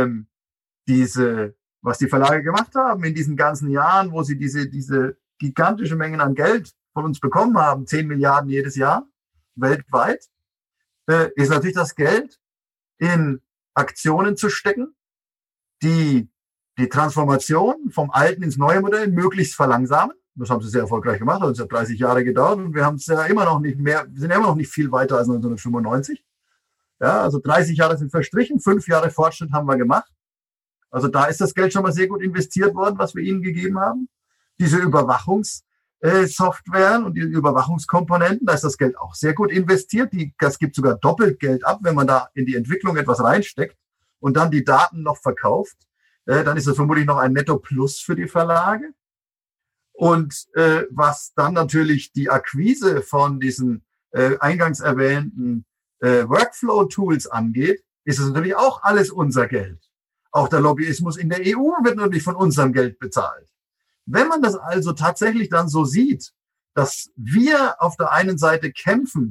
was die Verlage gemacht haben in diesen ganzen Jahren, wo sie diese gigantische Mengen an Geld von uns bekommen haben, 10 Milliarden jedes Jahr, weltweit, ist natürlich das Geld in Aktionen zu stecken, die Transformation vom alten ins neue Modell möglichst verlangsamen. Das haben sie sehr erfolgreich gemacht, das hat 30 Jahre gedauert und wir haben es ja immer noch nicht mehr, wir sind ja immer noch nicht viel weiter als 1995. Ja, also 30 Jahre sind verstrichen, 5 Jahre Fortschritt haben wir gemacht. Also da ist das Geld schon mal sehr gut investiert worden, was wir ihnen gegeben haben. Diese Überwachungssoftware und die Überwachungskomponenten, da ist das Geld auch sehr gut investiert. Das gibt sogar doppelt Geld ab, wenn man da in die Entwicklung etwas reinsteckt und dann die Daten noch verkauft. Dann ist das vermutlich noch ein Netto-Plus für die Verlage. Und was dann natürlich die Akquise von diesen eingangs erwähnten Workflow-Tools angeht, ist es natürlich auch alles unser Geld. Auch der Lobbyismus in der EU wird natürlich von unserem Geld bezahlt. Wenn man das also tatsächlich dann so sieht, dass wir auf der einen Seite kämpfen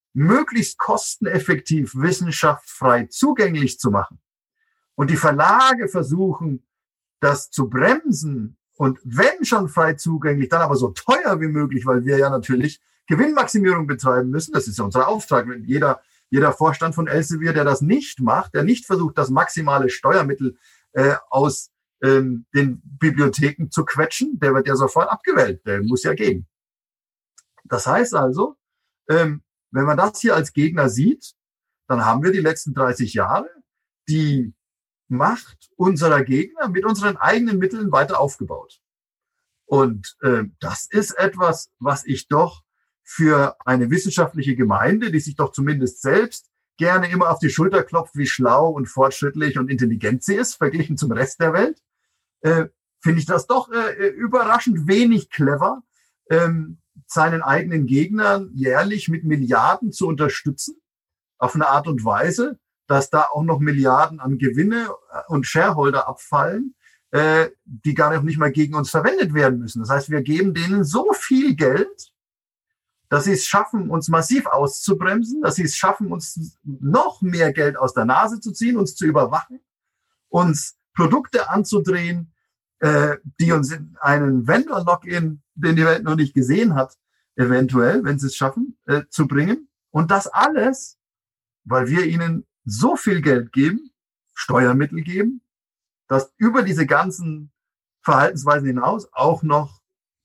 möglichst kosteneffektiv Wissenschaft frei zugänglich zu machen und die Verlage versuchen, das zu bremsen und wenn schon frei zugänglich, dann aber so teuer wie möglich, weil wir ja natürlich Gewinnmaximierung betreiben müssen. Das ist ja unser Auftrag. Jeder Vorstand von Elsevier, der das nicht macht, der nicht versucht, das maximale Steuermittel aus den Bibliotheken zu quetschen, der wird ja sofort abgewählt. Der muss ja gehen. Das heißt also, wenn man das hier als Gegner sieht, dann haben wir die letzten 30 Jahre die Macht unserer Gegner mit unseren eigenen Mitteln weiter aufgebaut. Und das ist etwas, was ich doch für eine wissenschaftliche Gemeinde, die sich doch zumindest selbst gerne immer auf die Schulter klopft, wie schlau und fortschrittlich und intelligent sie ist, verglichen zum Rest der Welt, finde ich das doch überraschend wenig clever, seinen eigenen Gegnern jährlich mit Milliarden zu unterstützen, auf eine Art und Weise, dass da auch noch Milliarden an Gewinne und Shareholder abfallen, die gar nicht mal gegen uns verwendet werden müssen. Das heißt, wir geben denen so viel Geld, dass sie es schaffen, uns massiv auszubremsen, dass sie es schaffen, uns noch mehr Geld aus der Nase zu ziehen, uns zu überwachen, uns Produkte anzudrehen, die uns in einen Vendor-Login, den die Welt noch nicht gesehen hat, eventuell, wenn sie es schaffen, zu bringen. Und das alles, weil wir ihnen so viel Geld geben, Steuermittel geben, dass über diese ganzen Verhaltensweisen hinaus auch noch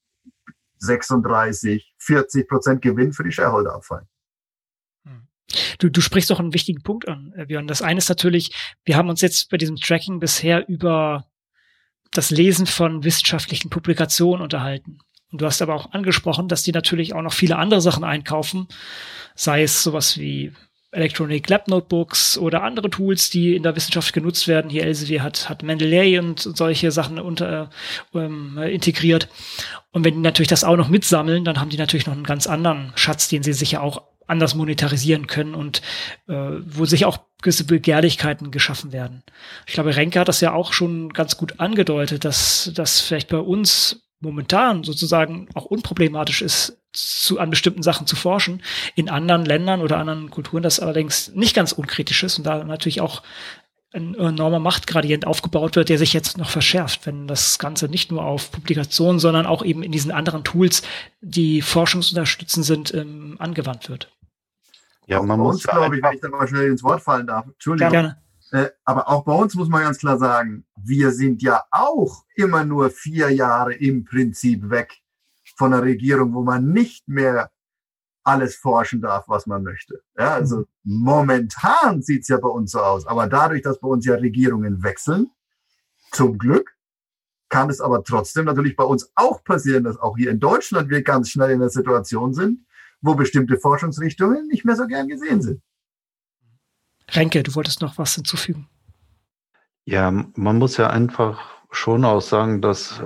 36-40% Gewinn für die Shareholder abfallen. Du sprichst doch einen wichtigen Punkt an, Björn. Das eine ist natürlich, wir haben uns jetzt bei diesem Tracking bisher über das Lesen von wissenschaftlichen Publikationen unterhalten. Und du hast aber auch angesprochen, dass die natürlich auch noch viele andere Sachen einkaufen, sei es sowas wie Electronic Lab Notebooks oder andere Tools, die in der Wissenschaft genutzt werden. Hier Elsevier hat Mendeley und solche Sachen integriert. Und wenn die natürlich das auch noch mitsammeln, dann haben die natürlich noch einen ganz anderen Schatz, den sie sicher auch anders monetarisieren können und wo sich auch gewisse Begehrlichkeiten geschaffen werden. Ich glaube, Renke hat das ja auch schon ganz gut angedeutet, dass das vielleicht bei uns momentan sozusagen auch unproblematisch ist, an bestimmten Sachen zu forschen. In anderen Ländern oder anderen Kulturen das allerdings nicht ganz unkritisch ist und da natürlich auch ein enormer Machtgradient aufgebaut wird, der sich jetzt noch verschärft, wenn das Ganze nicht nur auf Publikationen, sondern auch eben in diesen anderen Tools, die forschungsunterstützend sind, angewandt wird. Ja, man muss, glaube ich, wenn ich da mal schnell ins Wort fallen darf, Entschuldigung. Gerne. Aber auch bei uns muss man ganz klar sagen, wir sind ja auch immer nur 4 Jahre im Prinzip weg von einer Regierung, wo man nicht mehr alles forschen darf, was man möchte. Ja, also momentan sieht's ja bei uns so aus. Aber dadurch, dass bei uns ja Regierungen wechseln, zum Glück, kann es aber trotzdem natürlich bei uns auch passieren, dass auch hier in Deutschland wir ganz schnell in der Situation sind, wo bestimmte Forschungsrichtungen nicht mehr so gern gesehen sind. Renke, du wolltest noch was hinzufügen? Ja, man muss ja einfach schon auch sagen, dass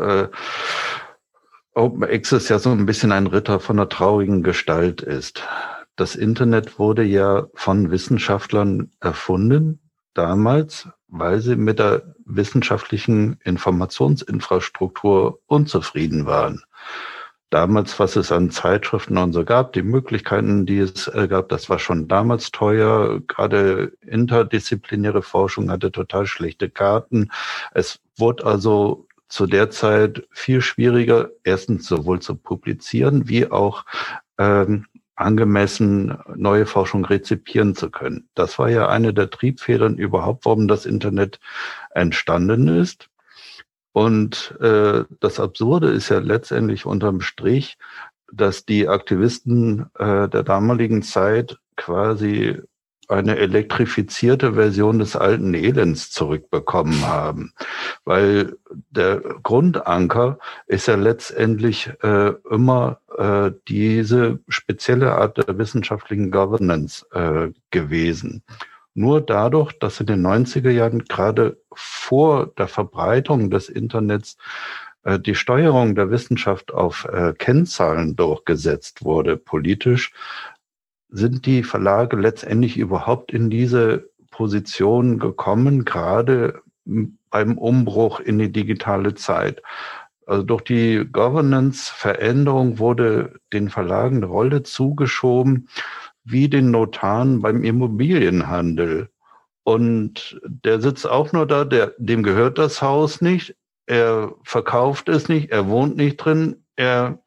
Open Access ja so ein bisschen ein Ritter von einer traurigen Gestalt ist. Das Internet wurde ja von Wissenschaftlern erfunden, damals, weil sie mit der wissenschaftlichen Informationsinfrastruktur unzufrieden waren. Damals, was es an Zeitschriften und so gab, die Möglichkeiten, die es gab, das war schon damals teuer. Gerade interdisziplinäre Forschung hatte total schlechte Karten. Es wurde also zu der Zeit viel schwieriger, erstens sowohl zu publizieren, wie auch angemessen neue Forschung rezipieren zu können. Das war ja eine der Triebfedern überhaupt, warum das Internet entstanden ist. Und das Absurde ist ja letztendlich unterm Strich, dass die Aktivisten der damaligen Zeit quasi eine elektrifizierte Version des alten Elends zurückbekommen haben. Weil der Grundanker ist ja letztendlich immer diese spezielle Art der wissenschaftlichen Governance gewesen. Nur dadurch, dass in den 90er Jahren gerade vor der Verbreitung des Internets die Steuerung der Wissenschaft auf Kennzahlen durchgesetzt wurde, politisch, sind die Verlage letztendlich überhaupt in diese Position gekommen, gerade beim Umbruch in die digitale Zeit. Also durch die Governance-Veränderung wurde den Verlagen eine Rolle zugeschoben, wie den Notaren beim Immobilienhandel. Und der sitzt auch nur da, dem gehört das Haus nicht, er verkauft es nicht, er wohnt nicht drin, er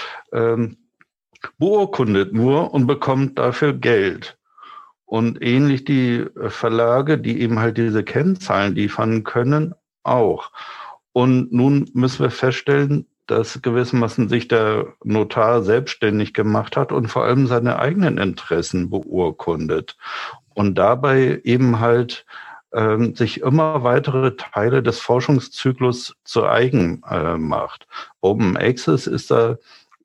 beurkundet nur und bekommt dafür Geld. Und ähnlich die Verlage, die eben halt diese Kennzahlen liefern können, auch. Und nun müssen wir feststellen, dass gewissermaßen sich der Notar selbstständig gemacht hat und vor allem seine eigenen Interessen beurkundet. Und dabei eben halt sich immer weitere Teile des Forschungszyklus zu eigen macht. Open Access ist da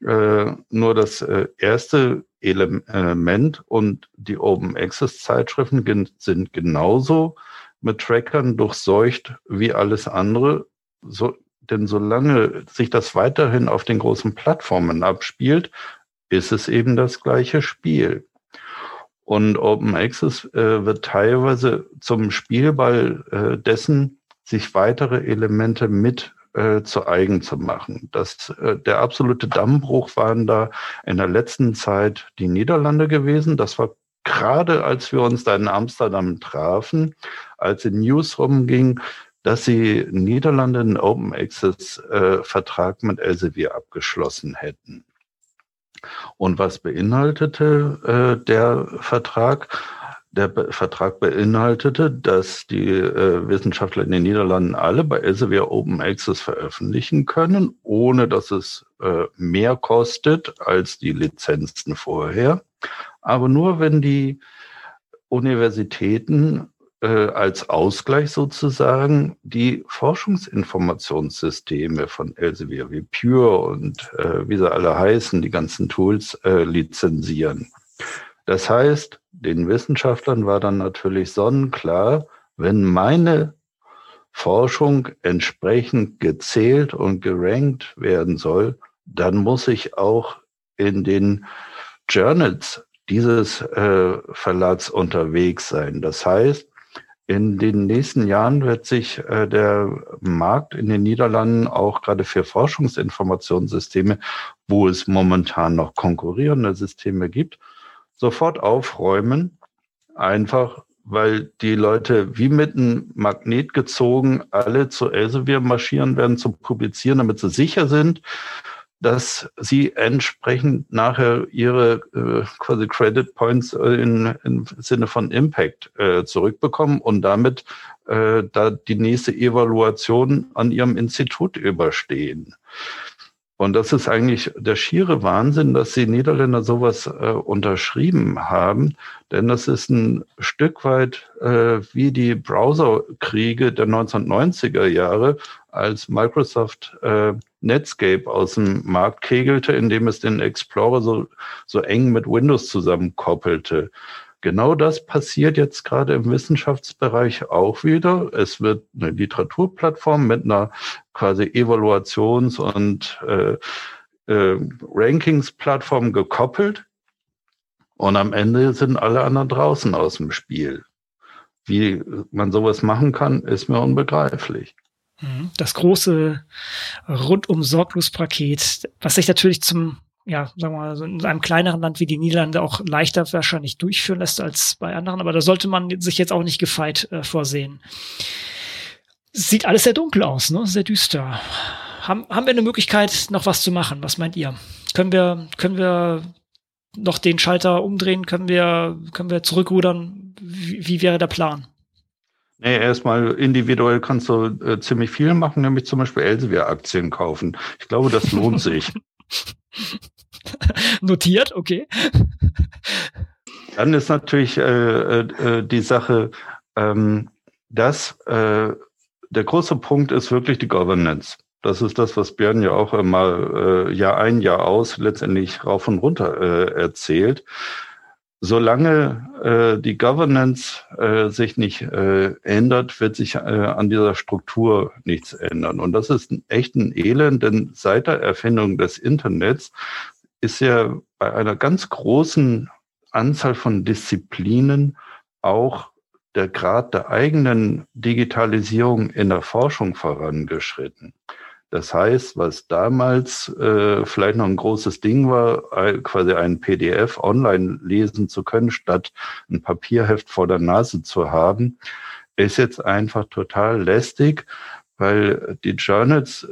nur das erste Element und die Open Access Zeitschriften sind genauso mit Trackern durchseucht wie alles andere. Denn solange sich das weiterhin auf den großen Plattformen abspielt, ist es eben das gleiche Spiel. Und Open Access wird teilweise zum Spielball dessen, sich weitere Elemente mit zu eigen zu machen. Der absolute Dammbruch waren da in der letzten Zeit die Niederlande gewesen. Das war gerade, als wir uns da in Amsterdam trafen, als die News rumging, dass die Niederlande einen Open Access Vertrag mit Elsevier abgeschlossen hätten. Und was beinhaltete der Vertrag? Der Vertrag beinhaltete, dass die Wissenschaftler in den Niederlanden alle bei Elsevier Open Access veröffentlichen können, ohne dass es mehr kostet als die Lizenzen vorher. Aber nur wenn die Universitäten als Ausgleich sozusagen die Forschungsinformationssysteme von Elsevier wie Pure und wie sie alle heißen, die ganzen Tools lizenzieren. Das heißt, den Wissenschaftlern war dann natürlich sonnenklar, wenn meine Forschung entsprechend gezählt und gerankt werden soll, dann muss ich auch in den Journals dieses Verlags unterwegs sein. Das heißt, in den nächsten Jahren wird sich der Markt in den Niederlanden auch gerade für Forschungsinformationssysteme, wo es momentan noch konkurrierende Systeme gibt, sofort aufräumen, einfach weil die Leute wie mit einem Magnet gezogen alle zu Elsevier marschieren werden zum Publizieren, damit sie sicher sind, dass sie entsprechend nachher ihre quasi Credit Points im Sinne von Impact zurückbekommen und damit da die nächste Evaluation an ihrem Institut überstehen. Und das ist eigentlich der schiere Wahnsinn, dass die Niederländer sowas unterschrieben haben, denn das ist ein Stück weit wie die Browserkriege der 1990er Jahre, als Microsoft Netscape aus dem Markt kegelte, indem es den Explorer so eng mit Windows zusammenkoppelte. Genau das passiert jetzt gerade im Wissenschaftsbereich auch wieder. Es wird eine Literaturplattform mit einer quasi Evaluations- und Rankingsplattform gekoppelt. Und am Ende sind alle anderen draußen aus dem Spiel. Wie man sowas machen kann, ist mir unbegreiflich. Das große Rundum-Sorglos-Paket, was sich natürlich sagen wir mal, so in einem kleineren Land wie die Niederlande auch leichter wahrscheinlich durchführen lässt als bei anderen, aber da sollte man sich jetzt auch nicht gefeit vorsehen. Sieht alles sehr dunkel aus, ne? Sehr düster. Haben wir eine Möglichkeit, noch was zu machen? Was meint ihr? Können wir noch den Schalter umdrehen? Können wir zurückrudern? Wie wäre der Plan? Nee, erstmal individuell kannst du ziemlich viel machen, nämlich zum Beispiel Elsevier-Aktien kaufen. Ich glaube, das lohnt sich. Notiert, okay. Dann ist natürlich die Sache, dass der große Punkt ist wirklich die Governance. Das ist das, was Björn ja auch immer Jahr ein, Jahr aus letztendlich rauf und runter erzählt. Solange die Governance sich nicht ändert, wird sich an dieser Struktur nichts ändern. Und das ist echt ein Elend, denn seit der Erfindung des Internets ist ja bei einer ganz großen Anzahl von Disziplinen auch der Grad der eigenen Digitalisierung in der Forschung vorangeschritten. Das heißt, was damals vielleicht noch ein großes Ding war, quasi ein PDF online lesen zu können, statt ein Papierheft vor der Nase zu haben, ist jetzt einfach total lästig, weil die Journals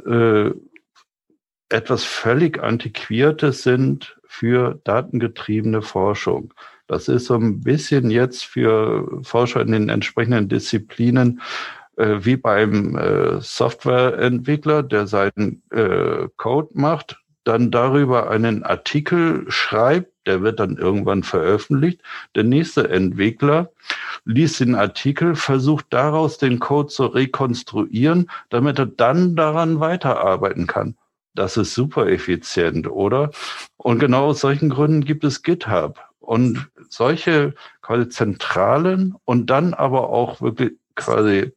etwas völlig Antiquiertes sind für datengetriebene Forschung. Das ist so ein bisschen jetzt für Forscher in den entsprechenden Disziplinen wie beim Softwareentwickler, der seinen Code macht, dann darüber einen Artikel schreibt, der wird dann irgendwann veröffentlicht. Der nächste Entwickler liest den Artikel, versucht daraus den Code zu rekonstruieren, damit er dann daran weiterarbeiten kann. Das ist super effizient, oder? Und genau aus solchen Gründen gibt es GitHub. Und solche quasi zentralen und dann aber auch wirklich quasi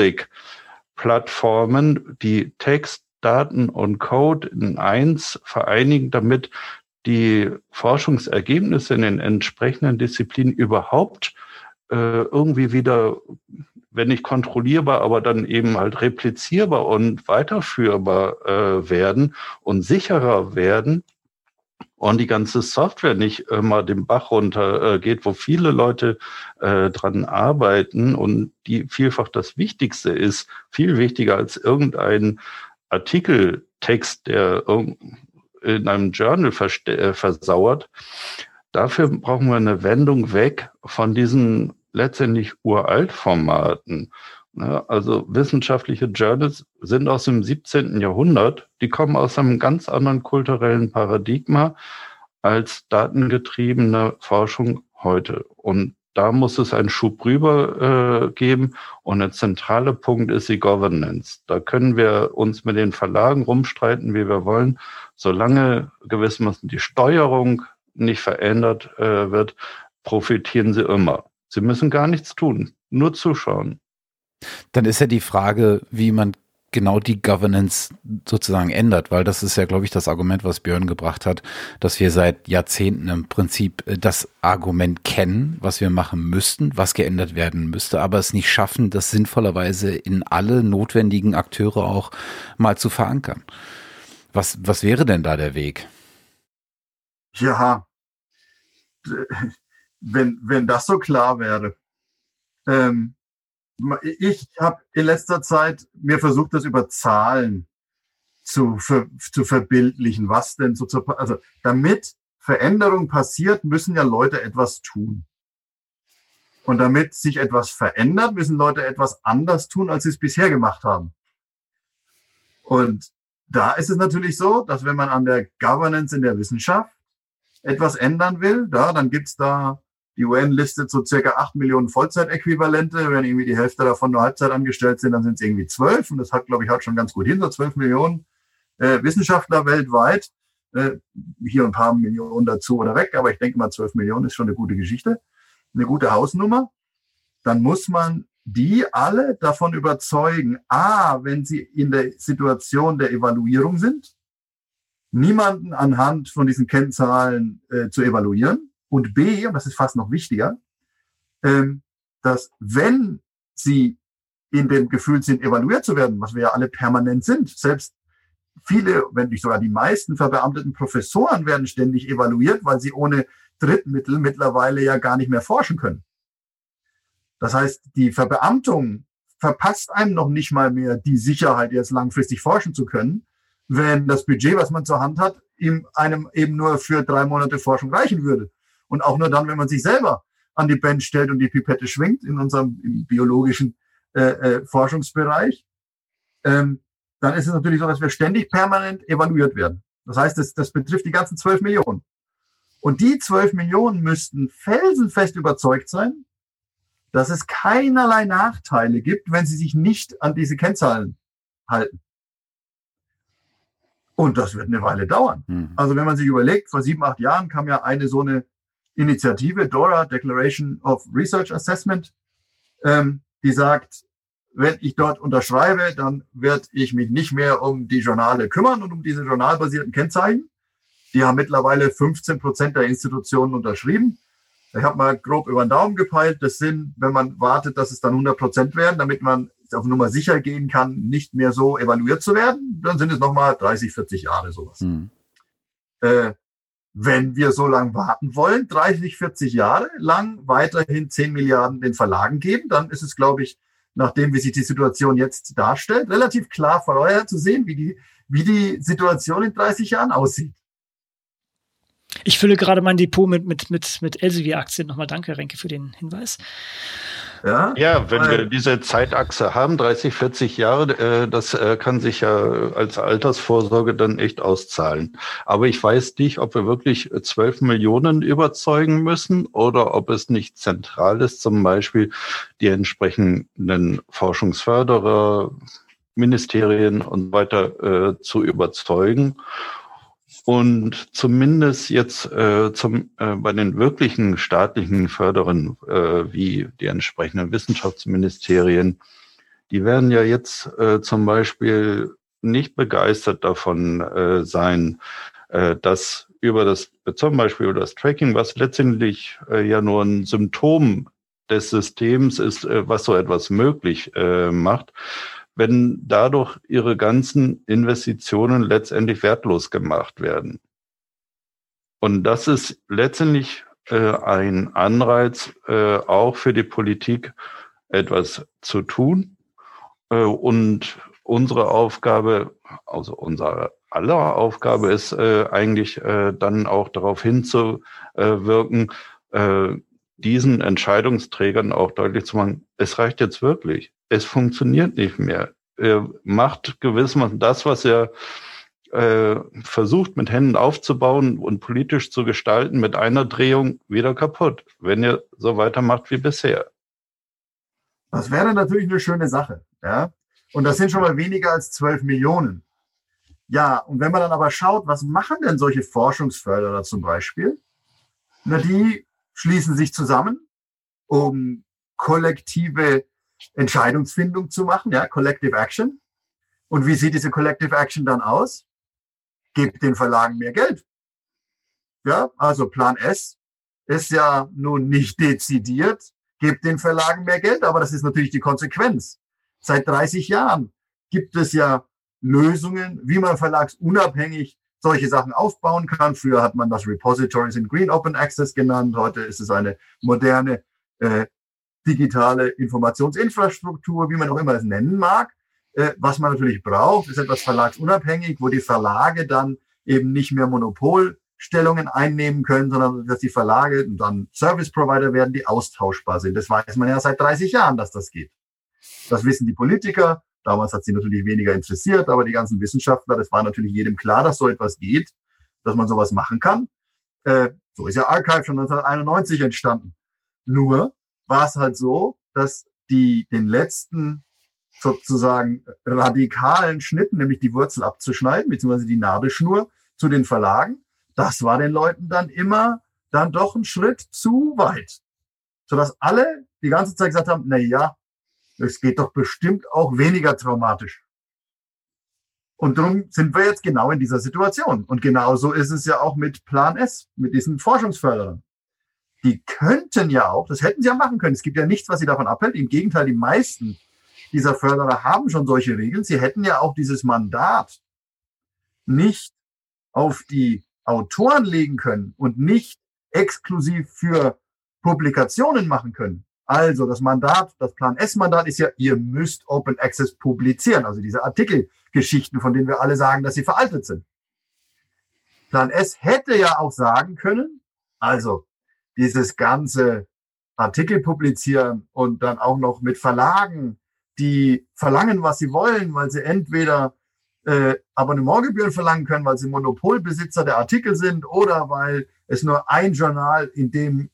Public-Plattformen, die Text, Daten und Code in eins vereinigen, damit die Forschungsergebnisse in den entsprechenden Disziplinen überhaupt irgendwie wieder, wenn nicht kontrollierbar, aber dann eben halt replizierbar und weiterführbar werden und sicherer werden und die ganze Software nicht immer den Bach runter geht, wo viele Leute dran arbeiten und die vielfach das Wichtigste ist, viel wichtiger als irgendein Artikeltext, der in einem Journal versauert. Dafür brauchen wir eine Wendung weg von diesen letztendlich Uraltformaten. Also wissenschaftliche Journals sind aus dem 17. Jahrhundert. Die kommen aus einem ganz anderen kulturellen Paradigma als datengetriebene Forschung heute. Und da muss es einen Schub rüber geben. Und der zentrale Punkt ist die Governance. Da können wir uns mit den Verlagen rumstreiten, wie wir wollen. Solange gewissermaßen die Steuerung nicht verändert wird, profitieren sie immer. Sie müssen gar nichts tun, nur zuschauen. Dann ist ja die Frage, wie man genau die Governance sozusagen ändert, weil das ist ja, glaube ich, das Argument, was Björn gebracht hat, dass wir seit Jahrzehnten im Prinzip das Argument kennen, was wir machen müssten, was geändert werden müsste, aber es nicht schaffen, das sinnvollerweise in alle notwendigen Akteure auch mal zu verankern. Was wäre denn da der Weg? Ja, wenn das so klar wäre. Ich habe in letzter Zeit mir versucht, das über Zahlen zu verbildlichen, was denn so also damit Veränderung passiert, müssen ja Leute etwas tun. Und damit sich etwas verändert, müssen Leute etwas anders tun, als sie es bisher gemacht haben. Und da ist es natürlich so, dass wenn man an der Governance in der Wissenschaft etwas ändern will, dann gibt's da, die UN listet so circa 8 Millionen Vollzeitäquivalente. Wenn irgendwie die Hälfte davon nur Halbzeit angestellt sind, dann sind es irgendwie 12. Und das hat, glaube ich, schon ganz gut hin, so 12 Millionen Wissenschaftler weltweit. Hier ein paar Millionen dazu oder weg, aber ich denke mal 12 Millionen ist schon eine gute Geschichte, eine gute Hausnummer. Dann muss man die alle davon überzeugen, wenn sie in der Situation der Evaluierung sind, niemanden anhand von diesen Kennzahlen zu evaluieren. Und B, und das ist fast noch wichtiger, dass wenn sie in dem Gefühl sind, evaluiert zu werden, was wir ja alle permanent sind, selbst viele, wenn nicht sogar die meisten verbeamteten Professoren werden ständig evaluiert, weil sie ohne Drittmittel mittlerweile ja gar nicht mehr forschen können. Das heißt, die Verbeamtung verpasst einem noch nicht mal mehr die Sicherheit, jetzt langfristig forschen zu können, wenn das Budget, was man zur Hand hat, einem eben nur für 3 Monate Forschung reichen würde. Und auch nur dann, wenn man sich selber an die Bench stellt und die Pipette schwingt in unserem biologischen Forschungsbereich, dann ist es natürlich so, dass wir ständig permanent evaluiert werden. Das heißt, das betrifft die ganzen 12 Millionen. Und die 12 Millionen müssten felsenfest überzeugt sein, dass es keinerlei Nachteile gibt, wenn sie sich nicht an diese Kennzahlen halten. Und das wird eine Weile dauern. Also wenn man sich überlegt, vor 7, 8 Jahren kam ja eine so eine Initiative, DORA, Declaration of Research Assessment, die sagt, wenn ich dort unterschreibe, dann werde ich mich nicht mehr um die Journale kümmern und um diese journalbasierten Kennzeichen. Die haben mittlerweile 15% der Institutionen unterschrieben. Ich habe mal grob über den Daumen gepeilt. Das sind, wenn man wartet, dass es dann 100% werden, damit man auf Nummer sicher gehen kann, nicht mehr so evaluiert zu werden, dann sind es nochmal 30, 40 Jahre sowas. Wenn wir so lange warten wollen, 30, 40 Jahre lang weiterhin 10 Milliarden den Verlagen geben, dann ist es, glaube ich, nachdem wie sich die Situation jetzt darstellt, relativ klar vorher zu sehen, wie die Situation in 30 Jahren aussieht. Ich fülle gerade mein Depot mit Elsevier-Aktien. Nochmal danke, Renke, für den Hinweis. Ja, wenn wir diese Zeitachse haben, 30, 40 Jahre, das kann sich ja als Altersvorsorge dann echt auszahlen. Aber ich weiß nicht, ob wir wirklich 12 Millionen überzeugen müssen oder ob es nicht zentral ist, zum Beispiel die entsprechenden Forschungsförderer, Ministerien und weiter zu überzeugen. Und zumindest jetzt bei den wirklichen staatlichen Förderern wie die entsprechenden Wissenschaftsministerien, die werden ja jetzt zum Beispiel nicht begeistert davon sein, dass zum Beispiel über das Tracking, was letztendlich ja nur ein Symptom des Systems ist, was so etwas möglich macht, wenn dadurch ihre ganzen Investitionen letztendlich wertlos gemacht werden. Und das ist letztendlich ein Anreiz, auch für die Politik etwas zu tun. Und unsere Aufgabe, also unser aller Aufgabe ist eigentlich dann auch darauf hinzuwirken, diesen Entscheidungsträgern auch deutlich zu machen, es reicht jetzt wirklich. Es funktioniert nicht mehr. Er macht gewissermaßen das, was er versucht mit Händen aufzubauen und politisch zu gestalten, mit einer Drehung wieder kaputt, wenn ihr so weitermacht wie bisher. Das wäre natürlich eine schöne Sache. Ja? Und das sind schon mal weniger als 12 Millionen. Ja, und wenn man dann aber schaut, was machen denn solche Forschungsförderer zum Beispiel? Na, die schließen sich zusammen, um kollektive Entscheidungsfindung zu machen, ja, Collective Action. Und wie sieht diese Collective Action dann aus? Gebt den Verlagen mehr Geld. Ja, also Plan S ist ja nun nicht dezidiert, gebt den Verlagen mehr Geld, aber das ist natürlich die Konsequenz. Seit 30 Jahren gibt es ja Lösungen, wie man verlagsunabhängig solche Sachen aufbauen kann. Früher hat man das Repositories in Green Open Access genannt, heute ist es eine moderne digitale Informationsinfrastruktur, wie man auch immer es nennen mag. Was man natürlich braucht, ist etwas verlagsunabhängig, wo die Verlage dann eben nicht mehr Monopolstellungen einnehmen können, sondern dass die Verlage dann Service Provider werden, die austauschbar sind. Das weiß man ja seit 30 Jahren, dass das geht. Das wissen die Politiker. Damals hat sie natürlich weniger interessiert, aber die ganzen Wissenschaftler, das war natürlich jedem klar, dass so etwas geht, dass man sowas machen kann. So ist ja Archive schon 1991 entstanden. Nur war es halt so, dass den letzten sozusagen radikalen Schnitten, nämlich die Wurzel abzuschneiden, beziehungsweise die Nabelschnur zu den Verlagen, das war den Leuten dann immer dann doch ein Schritt zu weit. Sodass alle die ganze Zeit gesagt haben, na ja, es geht doch bestimmt auch weniger traumatisch. Und darum sind wir jetzt genau in dieser Situation. Und genauso ist es ja auch mit Plan S, mit diesen Forschungsförderern. Die könnten ja auch, das hätten sie ja machen können. Es gibt ja nichts, was sie davon abhält. Im Gegenteil, die meisten dieser Förderer haben schon solche Regeln. Sie hätten ja auch dieses Mandat nicht auf die Autoren legen können und nicht exklusiv für Publikationen machen können. Also das Mandat, das Plan S-Mandat ist ja, ihr müsst Open Access publizieren. Also diese Artikelgeschichten, von denen wir alle sagen, dass sie veraltet sind. Plan S hätte ja auch sagen können, also dieses ganze Artikel publizieren und dann auch noch mit Verlagen, die verlangen, was sie wollen, weil sie entweder Abonnementgebühren verlangen können, weil sie Monopolbesitzer der Artikel sind oder weil es nur ein Journal in dem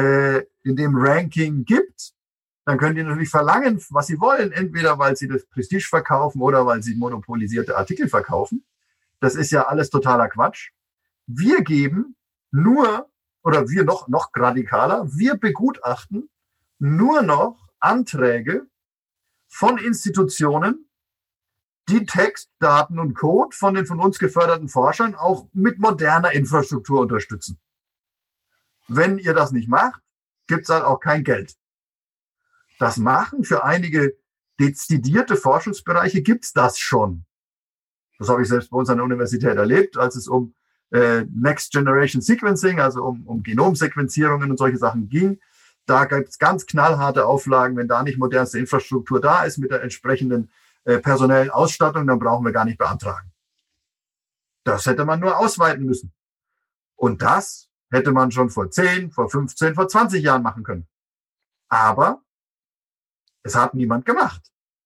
Ranking gibt, dann können die natürlich verlangen, was sie wollen, entweder weil sie das Prestige verkaufen oder weil sie monopolisierte Artikel verkaufen. Das ist ja alles totaler Quatsch. Wir geben nur, oder wir noch radikaler, wir begutachten nur noch Anträge von Institutionen, die Text, Daten und Code von den von uns geförderten Forschern auch mit moderner Infrastruktur unterstützen. Wenn ihr das nicht macht, gibt's halt auch kein Geld. Das machen für einige dezidierte Forschungsbereiche gibt's das schon. Das habe ich selbst bei uns an der Universität erlebt, als es um Next Generation Sequencing, also um Genomsequenzierungen und solche Sachen ging. Da gibt es ganz knallharte Auflagen. Wenn da nicht modernste Infrastruktur da ist mit der entsprechenden personellen Ausstattung, dann brauchen wir gar nicht beantragen. Das hätte man nur ausweiten müssen. Und das hätte man schon vor 10, vor 15, vor 20 Jahren machen können. Aber es hat niemand gemacht.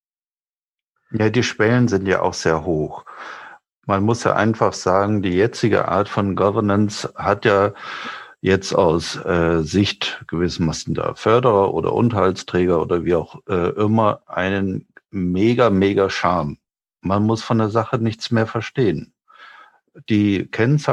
Ja, die Schwellen sind ja auch sehr hoch. Man muss ja einfach sagen, die jetzige Art von Governance hat ja jetzt aus Sicht gewissermaßen der Förderer oder Unterhaltsträger oder wie auch immer einen mega Charme. Man muss von der Sache nichts mehr verstehen. Die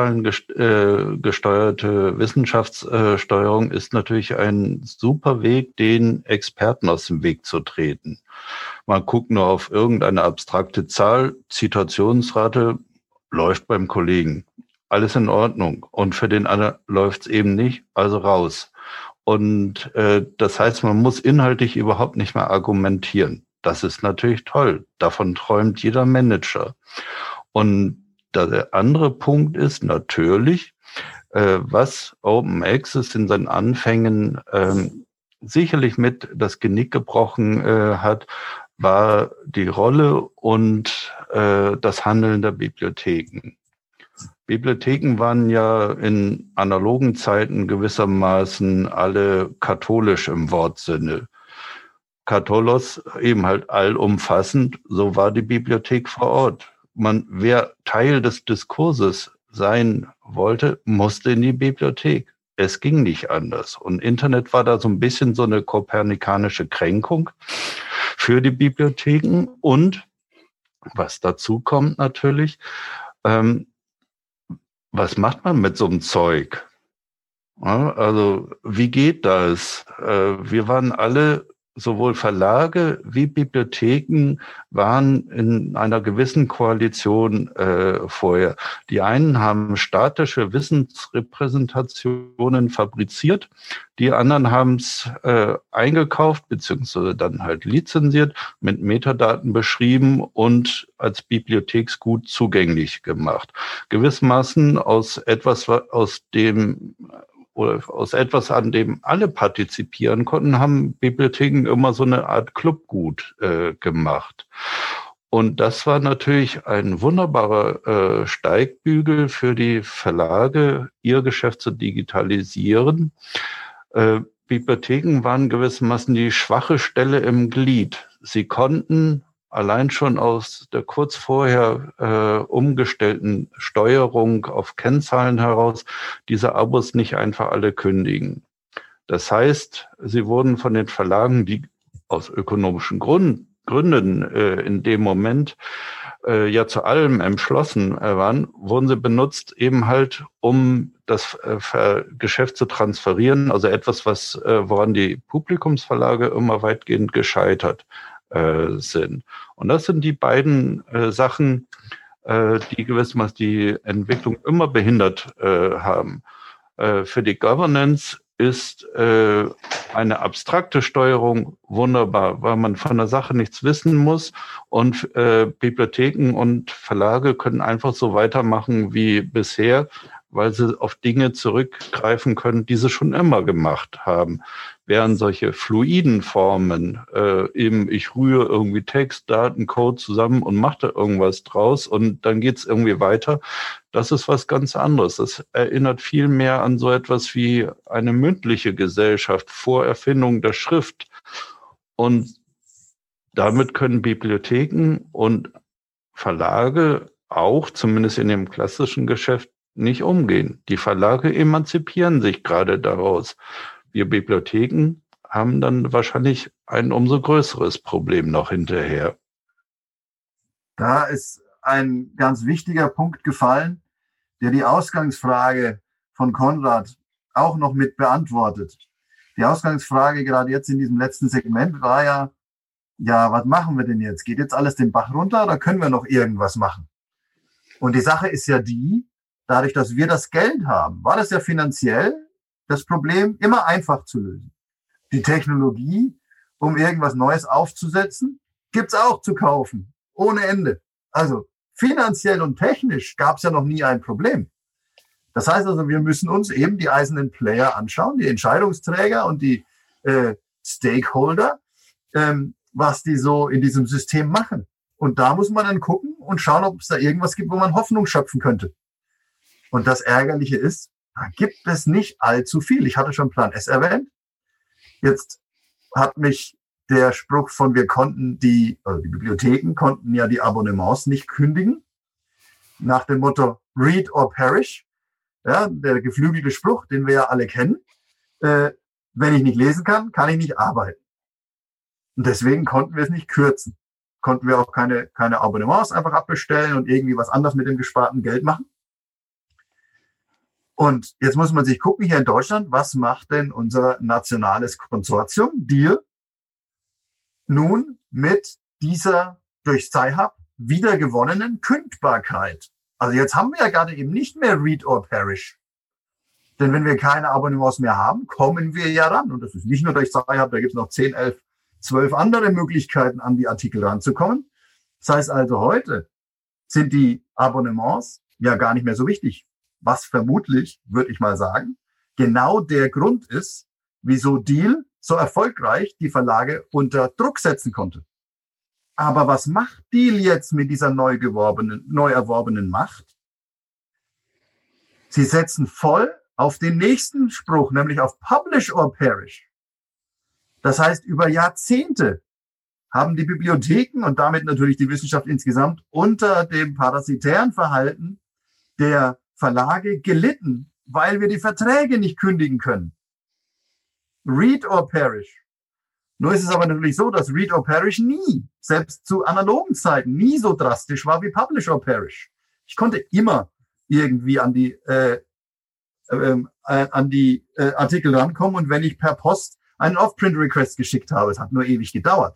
kennzahlengesteuerte Wissenschaftssteuerung ist natürlich ein super Weg, den Experten aus dem Weg zu treten. Man guckt nur auf irgendeine abstrakte Zahl, Zitationsrate läuft beim Kollegen. Alles in Ordnung. Und für den anderen läuft es eben nicht, also raus. Und das heißt, man muss inhaltlich überhaupt nicht mehr argumentieren. Das ist natürlich toll. Davon träumt jeder Manager. Und der andere Punkt ist natürlich, was Open Access in seinen Anfängen sicherlich mit das Genick gebrochen hat, war die Rolle und das Handeln der Bibliotheken. Bibliotheken waren ja in analogen Zeiten gewissermaßen alle katholisch im Wortsinne. Katholos eben halt allumfassend, so war die Bibliothek vor Ort. Wer Teil des Diskurses sein wollte, musste in die Bibliothek. Es ging nicht anders. Und Internet war da so ein bisschen so eine kopernikanische Kränkung für die Bibliotheken. Und was dazu kommt natürlich, was macht man mit so einem Zeug? Ja, also wie geht das? Wir waren alle, sowohl Verlage wie Bibliotheken waren in einer gewissen Koalition vorher. Die einen haben statische Wissensrepräsentationen fabriziert, die anderen haben es eingekauft beziehungsweise dann halt lizenziert, mit Metadaten beschrieben und als Bibliotheksgut zugänglich gemacht. Gewissermaßen aus etwas, an dem alle partizipieren konnten, haben Bibliotheken immer so eine Art Clubgut gemacht. Und das war natürlich ein wunderbarer Steigbügel für die Verlage, ihr Geschäft zu digitalisieren. Bibliotheken waren gewissermaßen die schwache Stelle im Glied. Sie konnten allein schon aus der kurz vorher umgestellten Steuerung auf Kennzahlen heraus diese Abos nicht einfach alle kündigen. Das heißt, sie wurden von den Verlagen, die aus ökonomischen Gründen in dem Moment ja zu allem entschlossen waren, wurden sie benutzt eben halt, um das Geschäft zu transferieren. Also etwas, woran die Publikumsverlage immer weitgehend gescheitert sind. Und das sind die beiden Sachen, die gewissermaßen die Entwicklung immer behindert haben. Für die Governance ist eine abstrakte Steuerung wunderbar, weil man von der Sache nichts wissen muss und Bibliotheken und Verlage können einfach so weitermachen wie bisher, weil sie auf Dinge zurückgreifen können, die sie schon immer gemacht haben. Während solche fluiden Formen, eben ich rühre irgendwie Text, Daten, Code zusammen und mache da irgendwas draus und dann geht's irgendwie weiter, das ist was ganz anderes. Das erinnert viel mehr an so etwas wie eine mündliche Gesellschaft vor Erfindung der Schrift. Und damit können Bibliotheken und Verlage auch, zumindest in dem klassischen Geschäft, nicht umgehen. Die Verlage emanzipieren sich gerade daraus. Wir Bibliotheken haben dann wahrscheinlich ein umso größeres Problem noch hinterher. Da ist ein ganz wichtiger Punkt gefallen, der die Ausgangsfrage von Konrad auch noch mit beantwortet. Die Ausgangsfrage gerade jetzt in diesem letzten Segment war ja, was machen wir denn jetzt? Geht jetzt alles den Bach runter oder können wir noch irgendwas machen? Und die Sache ist ja die, dadurch, dass wir das Geld haben, war das ja finanziell das Problem immer einfach zu lösen. Die Technologie, um irgendwas Neues aufzusetzen, gibt's auch zu kaufen, ohne Ende. Also finanziell und technisch gab's ja noch nie ein Problem. Das heißt also, wir müssen uns eben die einzelnen Player anschauen, die Entscheidungsträger und die Stakeholder, was die so in diesem System machen. Und da muss man dann gucken und schauen, ob es da irgendwas gibt, wo man Hoffnung schöpfen könnte. Und das Ärgerliche ist, da gibt es nicht allzu viel. Ich hatte schon Plan S erwähnt. Jetzt hat mich der Spruch von die Bibliotheken konnten ja die Abonnements nicht kündigen. Nach dem Motto Read or Perish. Ja, der geflügelte Spruch, den wir ja alle kennen. Wenn ich nicht lesen kann, kann ich nicht arbeiten. Und deswegen konnten wir es nicht kürzen. Konnten wir auch keine Abonnements einfach abbestellen und irgendwie was anderes mit dem gesparten Geld machen. Und jetzt muss man sich gucken, hier in Deutschland, was macht denn unser nationales Konsortium, Deal, nun mit dieser durch Sci-Hub wiedergewonnenen Kündbarkeit? Also jetzt haben wir ja gerade eben nicht mehr Read or Perish. Denn wenn wir keine Abonnements mehr haben, kommen wir ja ran. Und das ist nicht nur durch Sci-Hub, da gibt es noch 10, 11, 12 andere Möglichkeiten, an die Artikel ranzukommen. Das heißt also, heute sind die Abonnements ja gar nicht mehr so wichtig. Was vermutlich, würde ich mal sagen, genau der Grund ist, wieso Deal so erfolgreich die Verlage unter Druck setzen konnte. Aber was macht Deal jetzt mit dieser neu erworbenen Macht? Sie setzen voll auf den nächsten Spruch, nämlich auf Publish or Perish. Das heißt, über Jahrzehnte haben die Bibliotheken und damit natürlich die Wissenschaft insgesamt unter dem parasitären Verhalten der Verlage gelitten, weil wir die Verträge nicht kündigen können. Read or Perish. Nur ist es aber natürlich so, dass Read or Perish nie, selbst zu analogen Zeiten, nie so drastisch war wie Publish or Perish. Ich konnte immer irgendwie an die Artikel rankommen und wenn ich per Post einen Off-Print-Request geschickt habe, es hat nur ewig gedauert.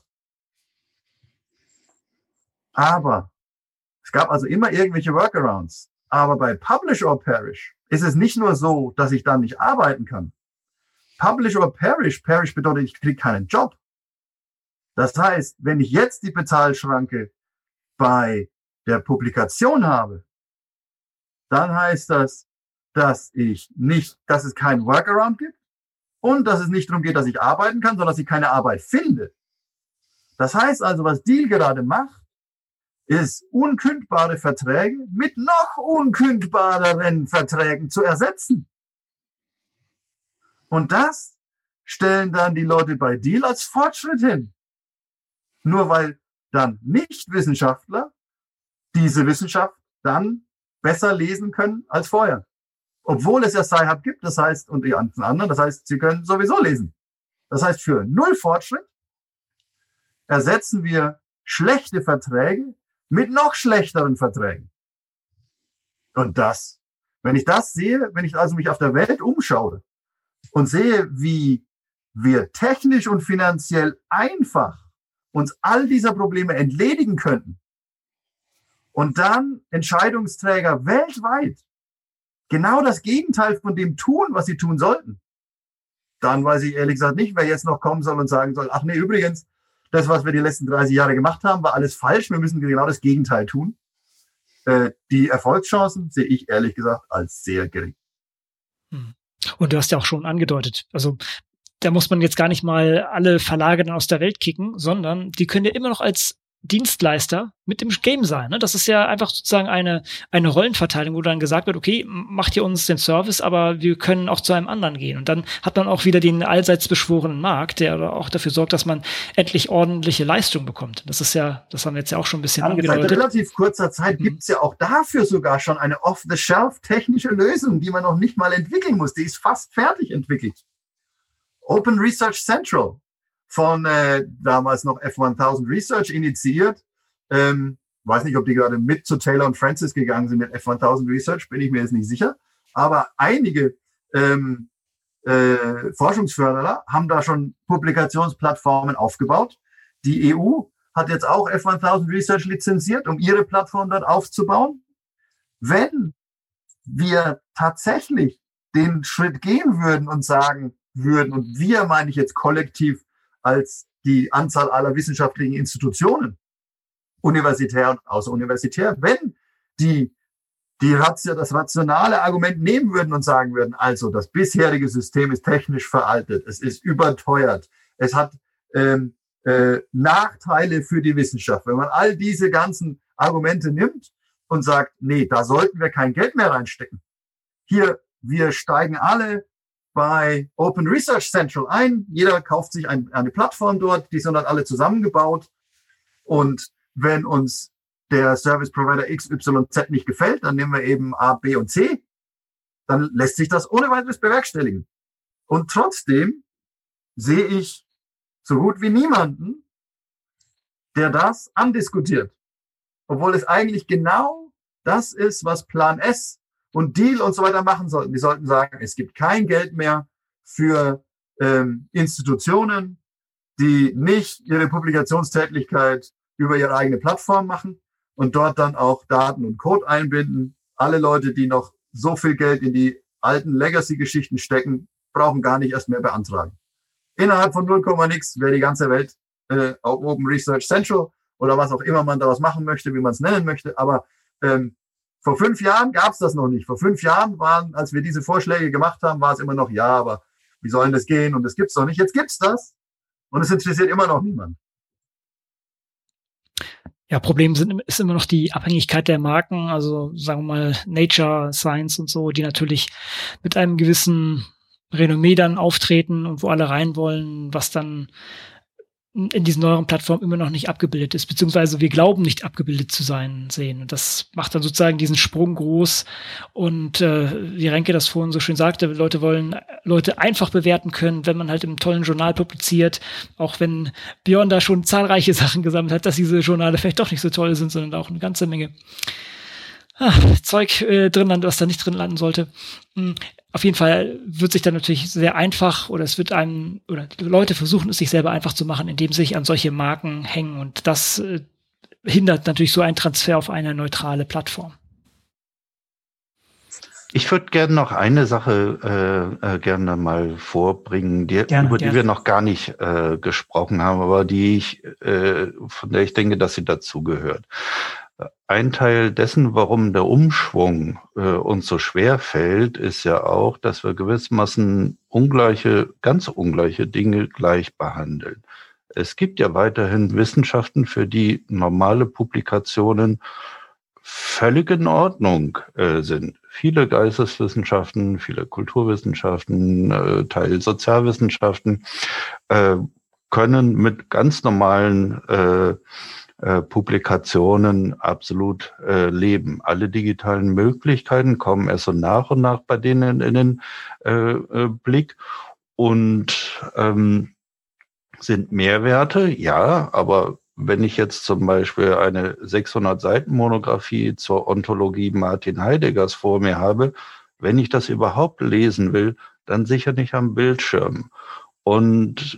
Aber es gab also immer irgendwelche Workarounds. Aber bei Publish or Perish ist es nicht nur so, dass ich dann nicht arbeiten kann. Publish or Perish, Perish bedeutet, ich kriege keinen Job. Das heißt, wenn ich jetzt die Bezahlschranke bei der Publikation habe, dann heißt das, dass es keinen Workaround gibt und dass es nicht darum geht, dass ich arbeiten kann, sondern dass ich keine Arbeit finde. Das heißt also, was Deal gerade macht, ist unkündbare Verträge mit noch unkündbareren Verträgen zu ersetzen. Und das stellen dann die Leute bei Deal als Fortschritt hin. Nur weil dann Nichtwissenschaftler diese Wissenschaft dann besser lesen können als vorher. Obwohl es ja Sci-Hub gibt, das heißt, und die ganzen anderen, das heißt, sie können sowieso lesen. Das heißt, für 0 Fortschritt ersetzen wir schlechte Verträge mit noch schlechteren Verträgen. Und das, wenn ich das sehe, wenn ich also mich auf der Welt umschaue und sehe, wie wir technisch und finanziell einfach uns all dieser Probleme entledigen könnten und dann Entscheidungsträger weltweit genau das Gegenteil von dem tun, was sie tun sollten, dann weiß ich ehrlich gesagt nicht, wer jetzt noch kommen soll und sagen soll, ach nee, übrigens, das, was wir die letzten 30 Jahre gemacht haben, war alles falsch. Wir müssen genau das Gegenteil tun. Die Erfolgschancen sehe ich ehrlich gesagt als sehr gering. Und du hast ja auch schon angedeutet, also da muss man jetzt gar nicht mal alle Verlage dann aus der Welt kicken, sondern die können ja immer noch als Dienstleister mit im Game sein. Ne? Das ist ja einfach sozusagen eine Rollenverteilung, wo dann gesagt wird, okay, macht ihr uns den Service, aber wir können auch zu einem anderen gehen. Und dann hat man auch wieder den allseits beschworenen Markt, der auch dafür sorgt, dass man endlich ordentliche Leistung bekommt. Das ist ja, das haben wir jetzt ja auch schon ein bisschen angedeutet. In relativ kurzer Zeit gibt's ja auch dafür sogar schon eine off-the-shelf technische Lösung, die man noch nicht mal entwickeln muss. Die ist fast fertig entwickelt. Open Research Central. Von damals noch F1000 Research initiiert. Weiß nicht, ob die gerade mit zu Taylor und Francis gegangen sind mit F1000 Research, bin ich mir jetzt nicht sicher. Aber einige Forschungsförderer haben da schon Publikationsplattformen aufgebaut. Die EU hat jetzt auch F1000 Research lizenziert, um ihre Plattform dort aufzubauen. Wenn wir tatsächlich den Schritt gehen würden und sagen würden, und wir meine ich jetzt kollektiv als die Anzahl aller wissenschaftlichen Institutionen, universitär und außeruniversitär, wenn das rationale Argument nehmen würden und sagen würden, also das bisherige System ist technisch veraltet, es ist überteuert, es hat Nachteile für die Wissenschaft. Wenn man all diese ganzen Argumente nimmt und sagt, nee, da sollten wir kein Geld mehr reinstecken. Hier, wir steigen alle bei Open Research Central ein. Jeder kauft sich eine Plattform dort, die sind dann alle zusammengebaut. Und wenn uns der Service Provider XYZ nicht gefällt, dann nehmen wir eben A, B und C. Dann lässt sich das ohne weiteres bewerkstelligen. Und trotzdem sehe ich so gut wie niemanden, der das andiskutiert. Obwohl es eigentlich genau das ist, was Plan S und Deal und so weiter machen sollten. Die sollten sagen, es gibt kein Geld mehr für Institutionen, die nicht ihre Publikationstätigkeit über ihre eigene Plattform machen und dort dann auch Daten und Code einbinden. Alle Leute, die noch so viel Geld in die alten Legacy-Geschichten stecken, brauchen gar nicht erst mehr beantragen. Innerhalb von 0, nix wäre die ganze Welt Open Research Central oder was auch immer man daraus machen möchte, wie man es nennen möchte. Aber vor 5 Jahren gab es das noch nicht. Vor 5 Jahren als wir diese Vorschläge gemacht haben, war es immer noch, ja, aber wie soll denn das gehen? Und das gibt's doch nicht. Jetzt gibt's das. Und es interessiert immer noch niemand. Ja, Problem ist immer noch die Abhängigkeit der Marken, also sagen wir mal Nature, Science und so, die natürlich mit einem gewissen Renommee dann auftreten und wo alle rein wollen, was dann in diesen neueren Plattformen immer noch nicht abgebildet ist, beziehungsweise wir glauben nicht abgebildet zu sein sehen. Und das macht dann sozusagen diesen Sprung groß. Und wie Renke das vorhin so schön sagte, Leute wollen Leute einfach bewerten können, wenn man halt im tollen Journal publiziert, auch wenn Björn da schon zahlreiche Sachen gesammelt hat, dass diese Journale vielleicht doch nicht so toll sind, sondern auch eine ganze Menge Zeug drin landen, was da nicht drin landen sollte. Auf jeden Fall wird sich dann natürlich sehr einfach oder die Leute versuchen es sich selber einfach zu machen, indem sie sich an solche Marken hängen und das hindert natürlich so einen Transfer auf eine neutrale Plattform. Ich würde gerne noch eine Sache gerne mal vorbringen, über die wir noch gar nicht gesprochen haben, aber von der ich denke, dass sie dazugehört. Ein Teil dessen, warum der Umschwung uns so schwer fällt, ist ja auch, dass wir gewissermaßen ganz ungleiche Dinge gleich behandeln. Es gibt ja weiterhin Wissenschaften, für die normale Publikationen völlig in Ordnung sind. Viele Geisteswissenschaften, viele Kulturwissenschaften, Teil Sozialwissenschaften können mit ganz normalen Publikationen absolut leben. Alle digitalen Möglichkeiten kommen erst so nach und nach bei denen in den Blick und sind Mehrwerte, ja, aber wenn ich jetzt zum Beispiel eine 600-Seiten-Monographie zur Ontologie Martin Heideggers vor mir habe, wenn ich das überhaupt lesen will, dann sicher nicht am Bildschirm. Und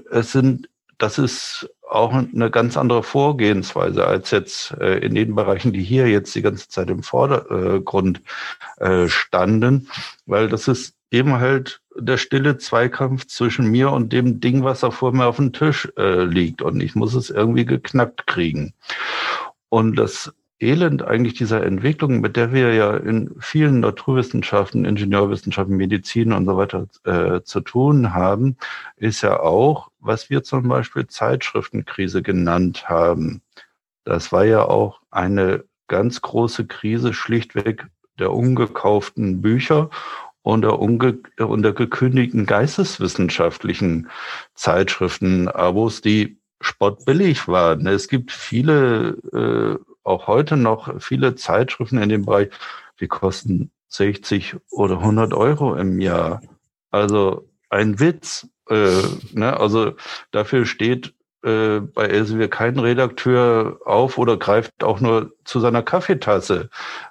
das ist auch eine ganz andere Vorgehensweise als jetzt in den Bereichen, die hier jetzt die ganze Zeit im Vordergrund standen, weil das ist eben halt der stille Zweikampf zwischen mir und dem Ding, was da vor mir auf dem Tisch liegt, und ich muss es irgendwie geknackt kriegen. Und das Elend eigentlich dieser Entwicklung, mit der wir ja in vielen Naturwissenschaften, Ingenieurwissenschaften, Medizin und so weiter zu tun haben, ist ja auch, was wir zum Beispiel Zeitschriftenkrise genannt haben. Das war ja auch eine ganz große Krise schlichtweg der ungekauften Bücher und der gekündigten geisteswissenschaftlichen Zeitschriftenabos, die spottbillig waren. Es gibt viele, auch heute noch viele Zeitschriften in dem Bereich, die kosten 60 oder 100 Euro im Jahr. Also ein Witz. Also dafür steht bei Elsevier kein Redakteur auf oder greift auch nur zu seiner Kaffeetasse.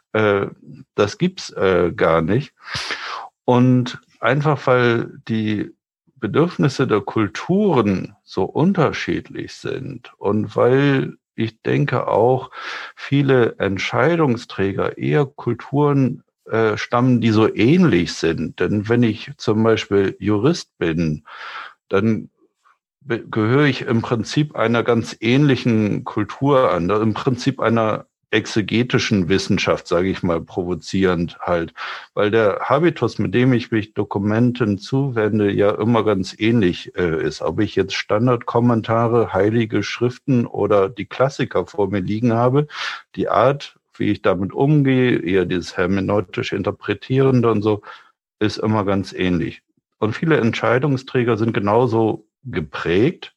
Das gibt's gar nicht. Und einfach weil die Bedürfnisse der Kulturen so unterschiedlich sind und weil ich denke auch viele Entscheidungsträger eher Kulturen stammen, die so ähnlich sind. Denn wenn ich zum Beispiel Jurist bin, dann gehöre ich im Prinzip einer ganz ähnlichen Kultur an, im Prinzip einer exegetischen Wissenschaft, sage ich mal, provozierend halt, weil der Habitus, mit dem ich mich Dokumenten zuwende, ja immer ganz ähnlich ist. Ob ich jetzt Standardkommentare, heilige Schriften oder die Klassiker vor mir liegen habe, die Art, wie ich damit umgehe, eher dieses hermeneutisch Interpretierende und so, ist immer ganz ähnlich. Und viele Entscheidungsträger sind genauso geprägt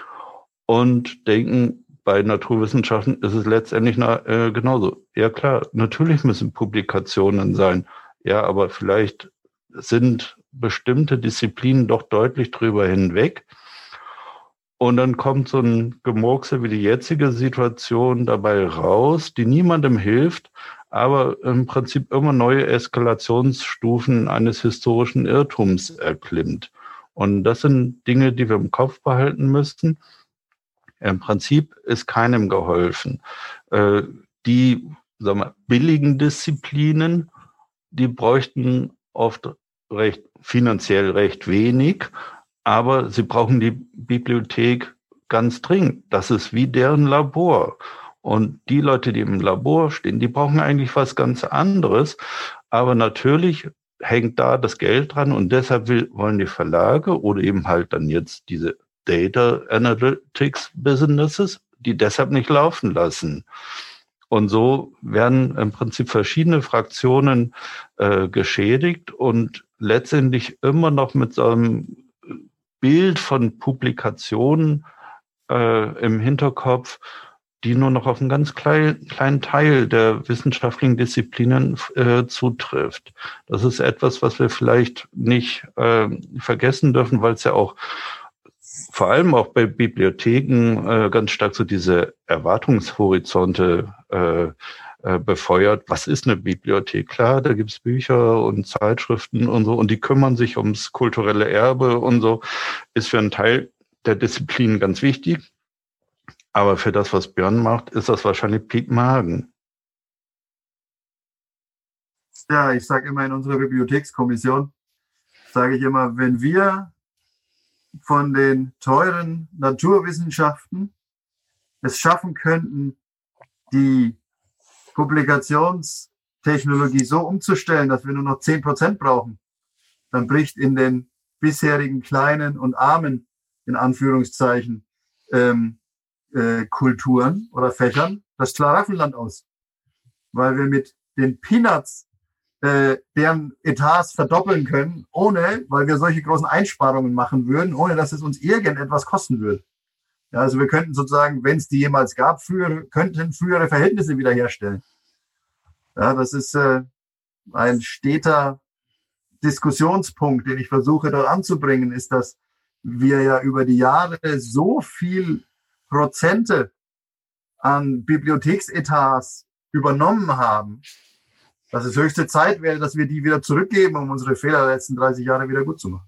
und denken, bei Naturwissenschaften ist es letztendlich genauso. Ja klar, natürlich müssen Publikationen sein. Ja, aber vielleicht sind bestimmte Disziplinen doch deutlich drüber hinweg. Und dann kommt so ein Gemurkse wie die jetzige Situation dabei raus, die niemandem hilft, aber im Prinzip immer neue Eskalationsstufen eines historischen Irrtums erklimmt. Und das sind Dinge, die wir im Kopf behalten müssten. Im Prinzip ist keinem geholfen. Die billigen Disziplinen, die bräuchten oft finanziell recht wenig, aber sie brauchen die Bibliothek ganz dringend. Das ist wie deren Labor. Und die Leute, die im Labor stehen, die brauchen eigentlich was ganz anderes. Aber natürlich hängt da das Geld dran und deshalb wollen die Verlage oder eben halt dann jetzt diese Data Analytics Businesses, die deshalb nicht laufen lassen. Und so werden im Prinzip verschiedene Fraktionen geschädigt und letztendlich immer noch mit so einem Bild von Publikationen im Hinterkopf, die nur noch auf einen ganz kleinen Teil der wissenschaftlichen Disziplinen zutrifft. Das ist etwas, was wir vielleicht nicht vergessen dürfen, weil es ja auch vor allem auch bei Bibliotheken ganz stark so diese Erwartungshorizonte befeuert. Was ist eine Bibliothek? Klar, da gibt's Bücher und Zeitschriften und so, und die kümmern sich ums kulturelle Erbe und so, ist für einen Teil der Disziplin ganz wichtig. Aber für das, was Björn macht, ist das wahrscheinlich Piep Magen. Ja, ich sage immer in unserer Bibliothekskommission, sage ich immer, wenn wir von den teuren Naturwissenschaften es schaffen könnten, die Publikationstechnologie so umzustellen, dass wir nur noch 10% brauchen, dann bricht in den bisherigen kleinen und armen, in Anführungszeichen, Kulturen oder Fächern das Schlaraffenland aus. Weil wir mit den Peanuts deren Etats verdoppeln können, weil wir solche großen Einsparungen machen würden, ohne dass es uns irgendetwas kosten würde. Ja, also wir könnten sozusagen, wenn es die jemals gab, könnten frühere Verhältnisse wiederherstellen. Ja, das ist ein steter Diskussionspunkt, den ich versuche dort anzubringen, ist, dass wir ja über die Jahre so viel Prozente an Bibliotheksetats übernommen haben, dass es höchste Zeit wäre, dass wir die wieder zurückgeben, um unsere Fehler der letzten 30 Jahre wieder gut zu machen.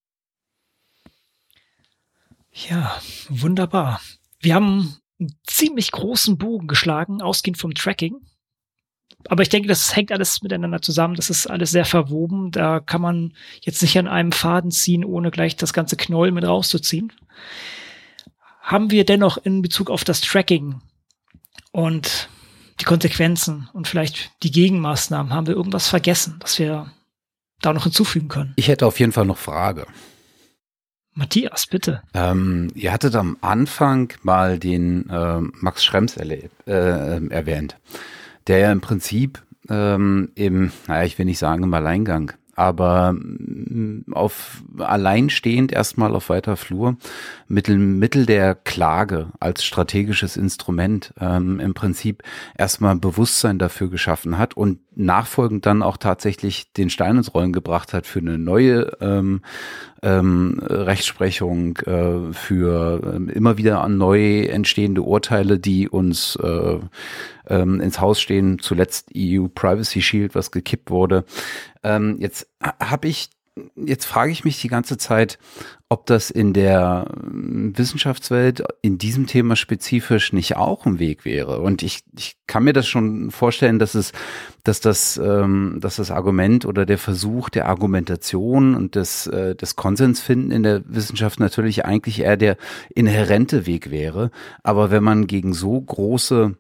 Ja, wunderbar. Wir haben einen ziemlich großen Bogen geschlagen, ausgehend vom Tracking. Aber ich denke, das hängt alles miteinander zusammen. Das ist alles sehr verwoben. Da kann man jetzt nicht an einem Faden ziehen, ohne gleich das ganze Knoll mit rauszuziehen. Haben wir dennoch in Bezug auf das Tracking und die Konsequenzen und vielleicht die Gegenmaßnahmen, haben wir irgendwas vergessen, das wir da noch hinzufügen können? Ich hätte auf jeden Fall noch Frage. Matthias, bitte. Ihr hattet am Anfang mal den Max Schrems erwähnt, der ja im Prinzip ich will nicht sagen im Alleingang, aber alleinstehend erstmal auf weiter Flur Mittel der Klage als strategisches Instrument im Prinzip erstmal ein Bewusstsein dafür geschaffen hat und nachfolgend dann auch tatsächlich den Stein ins Rollen gebracht hat für eine neue Rechtsprechung, für immer wieder neu entstehende Urteile, die uns ins Haus stehen, zuletzt EU Privacy Shield, was gekippt wurde. Jetzt habe ich Jetzt frage ich mich die ganze Zeit, ob das in der Wissenschaftswelt in diesem Thema spezifisch nicht auch ein Weg wäre. Und ich kann mir das schon vorstellen, dass das Argument oder der Versuch der Argumentation und des Konsensfinden in der Wissenschaft natürlich eigentlich eher der inhärente Weg wäre. Aber wenn man gegen so große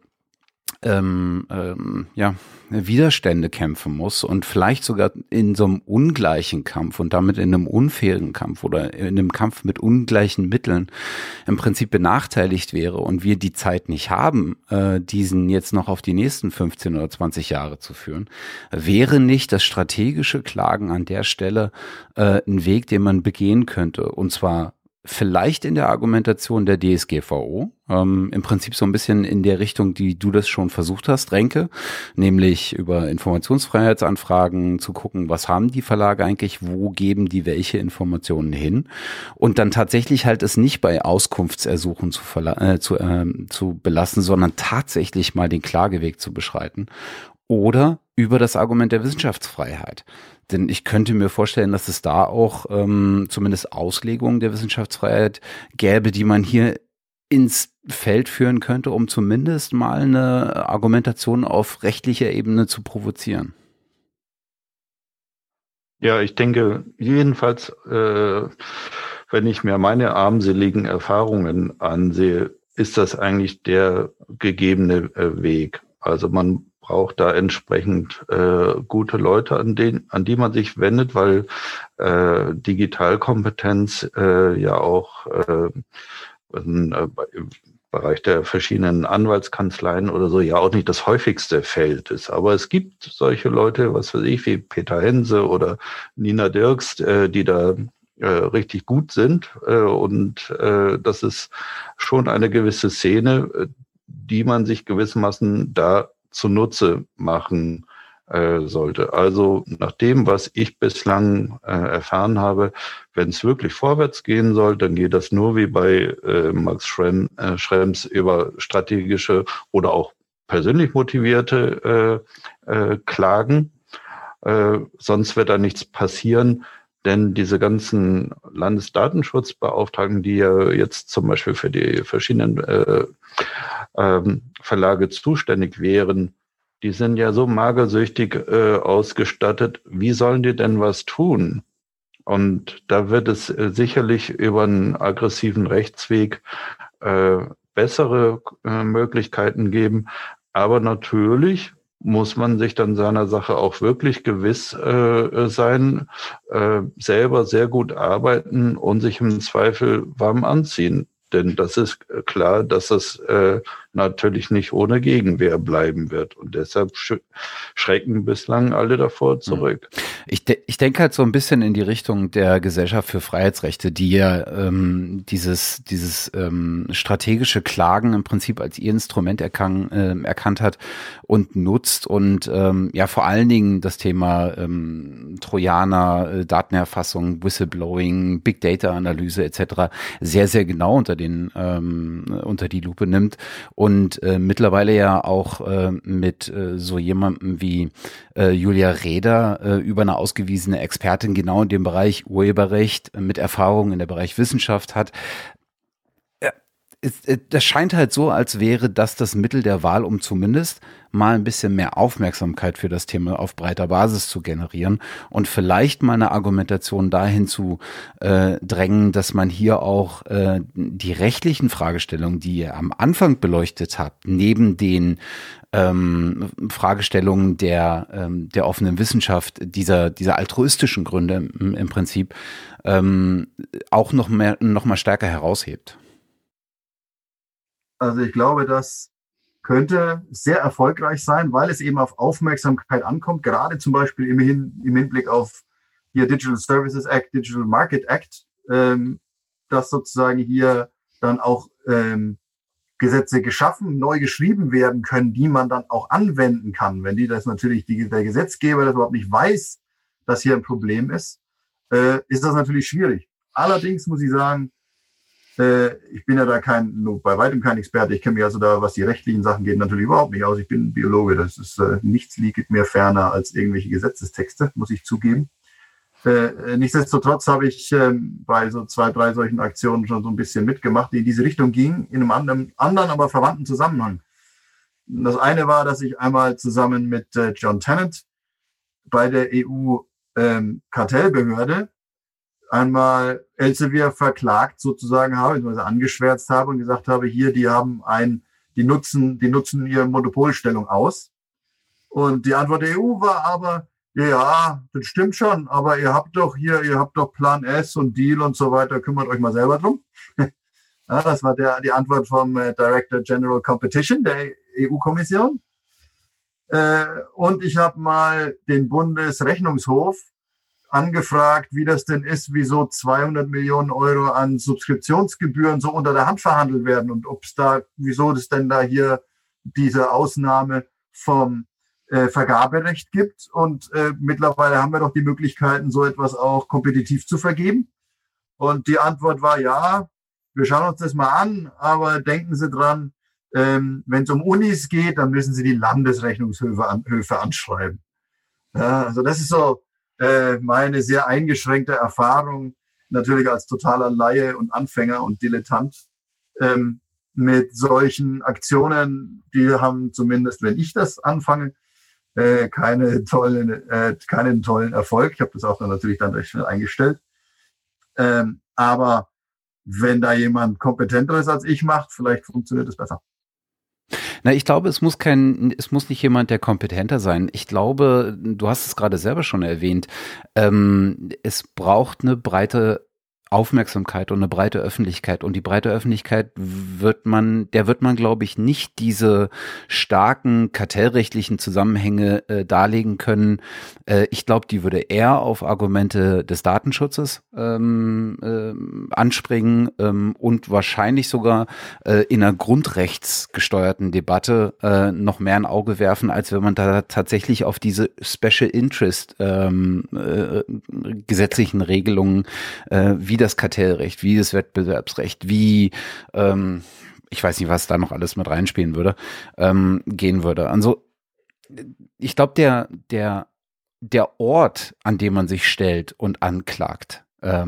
Widerstände kämpfen muss und vielleicht sogar in so einem ungleichen Kampf und damit in einem unfairen Kampf oder in einem Kampf mit ungleichen Mitteln im Prinzip benachteiligt wäre und wir die Zeit nicht haben, diesen jetzt noch auf die nächsten 15 oder 20 Jahre zu führen, wäre nicht das strategische Klagen an der Stelle ein Weg, den man begehen könnte, und zwar vielleicht in der Argumentation der DSGVO, im Prinzip so ein bisschen in der Richtung, die du das schon versucht hast, Renke, nämlich über Informationsfreiheitsanfragen zu gucken, was haben die Verlage eigentlich, wo geben die welche Informationen hin, und dann tatsächlich halt es nicht bei Auskunftsersuchen zu belassen, sondern tatsächlich mal den Klageweg zu beschreiten, oder über das Argument der Wissenschaftsfreiheit. Denn ich könnte mir vorstellen, dass es da auch zumindest Auslegungen der Wissenschaftsfreiheit gäbe, die man hier ins Feld führen könnte, um zumindest mal eine Argumentation auf rechtlicher Ebene zu provozieren. Ja, ich denke jedenfalls, wenn ich mir meine armseligen Erfahrungen ansehe, ist das eigentlich der gegebene Weg. Also man braucht da entsprechend gute Leute, an die man sich wendet, weil Digitalkompetenz ja auch im Bereich der verschiedenen Anwaltskanzleien oder so ja auch nicht das häufigste Feld ist. Aber es gibt solche Leute, was weiß ich, wie Peter Hense oder Nina Dirks, die da richtig gut sind. Und das ist schon eine gewisse Szene, die man sich gewissermaßen da zunutze machen sollte. Also nach dem, was ich bislang erfahren habe, wenn es wirklich vorwärts gehen soll, dann geht das nur wie bei Max Schrems über strategische oder auch persönlich motivierte Klagen. Sonst wird da nichts passieren, denn diese ganzen Landesdatenschutzbeauftragten, die ja jetzt zum Beispiel für die verschiedenen Verlage zuständig wären, die sind ja so magersüchtig ausgestattet. Wie sollen die denn was tun? Und da wird es sicherlich über einen aggressiven Rechtsweg bessere Möglichkeiten geben. Aber natürlich muss man sich dann seiner Sache auch wirklich gewiss sein, selber sehr gut arbeiten und sich im Zweifel warm anziehen. Denn das ist klar, dass das natürlich nicht ohne Gegenwehr bleiben wird. Und deshalb schrecken bislang alle davor zurück. Ich denke halt so ein bisschen in die Richtung der Gesellschaft für Freiheitsrechte, die ja dieses strategische Klagen im Prinzip als ihr Instrument erkannt hat und nutzt und ja vor allen Dingen das Thema Trojaner, Datenerfassung, Whistleblowing, Big Data Analyse etc. sehr, sehr genau unter die Lupe nimmt und mittlerweile ja auch mit so jemandem wie Julia Reda über eine ausgewiesene Expertin genau in dem Bereich Urheberrecht mit Erfahrung in der Bereich Wissenschaft hat. Das scheint halt so, als wäre das Mittel der Wahl, um zumindest mal ein bisschen mehr Aufmerksamkeit für das Thema auf breiter Basis zu generieren und vielleicht mal eine Argumentation dahin zu drängen, dass man hier auch die rechtlichen Fragestellungen, die ihr am Anfang beleuchtet habt, neben den Fragestellungen der offenen Wissenschaft, dieser altruistischen Gründe im Prinzip, auch noch mal stärker heraushebt. Also ich glaube, das könnte sehr erfolgreich sein, weil es eben auf Aufmerksamkeit ankommt, gerade zum Beispiel im Hinblick auf hier Digital Services Act, Digital Market Act, dass sozusagen hier dann auch Gesetze geschaffen, neu geschrieben werden können, die man dann auch anwenden kann. Wenn der Gesetzgeber das überhaupt nicht weiß, dass hier ein Problem ist, ist das natürlich schwierig. Allerdings muss ich sagen, ich bin ja da bei weitem kein Experte. Ich kenne mich also da, was die rechtlichen Sachen geht, natürlich überhaupt nicht aus. Ich bin Biologe. Das ist nichts liegt mir ferner als irgendwelche Gesetzestexte, muss ich zugeben. Nichtsdestotrotz habe ich bei so 2, 3 solchen Aktionen schon so ein bisschen mitgemacht, die in diese Richtung gingen, in einem anderen, aber verwandten Zusammenhang. Das eine war, dass ich einmal zusammen mit John Tennant bei der EU-Kartellbehörde einmal Elsevier verklagt sozusagen habe, beziehungsweise angeschwärzt habe und gesagt habe, hier, die nutzen ihre Monopolstellung aus. Und die Antwort der EU war aber, ja, das stimmt schon, aber ihr habt doch Plan S und Deal und so weiter, kümmert euch mal selber drum. Ja, das war die Antwort vom Director General Competition der EU-Kommission. Und ich habe mal den Bundesrechnungshof angefragt, wie das denn ist, wieso 200 Millionen Euro an Subskriptionsgebühren so unter der Hand verhandelt werden und wieso das denn da hier diese Ausnahme vom Vergaberecht gibt. Und mittlerweile haben wir doch die Möglichkeiten, so etwas auch kompetitiv zu vergeben. Und die Antwort war, ja, wir schauen uns das mal an, aber denken Sie dran, wenn es um Unis geht, dann müssen Sie die Landesrechnungshöfe anschreiben. Ja, also das ist so meine sehr eingeschränkte Erfahrung, natürlich als totaler Laie und Anfänger und Dilettant mit solchen Aktionen, die haben zumindest, wenn ich das anfange, keinen tollen Erfolg. Ich habe das auch dann natürlich dann recht schnell eingestellt. Aber wenn da jemand Kompetenteres als ich macht, vielleicht funktioniert es besser. Na, ich glaube, es muss nicht jemand, der kompetenter sein. Ich glaube, du hast es gerade selber schon erwähnt, es braucht eine breite Aufmerksamkeit und eine breite Öffentlichkeit. Und die breite Öffentlichkeit der wird man, glaube ich, nicht diese starken kartellrechtlichen Zusammenhänge darlegen können. Ich glaube, die würde eher auf Argumente des Datenschutzes anspringen und wahrscheinlich sogar in einer grundrechtsgesteuerten Debatte noch mehr ein Auge werfen, als wenn man da tatsächlich auf diese Special Interest gesetzlichen Regelungen wie das Kartellrecht, wie das Wettbewerbsrecht, wie ich weiß nicht, was da noch alles mit reinspielen würde, gehen würde. Also ich glaube, der Ort, an dem man sich stellt und anklagt,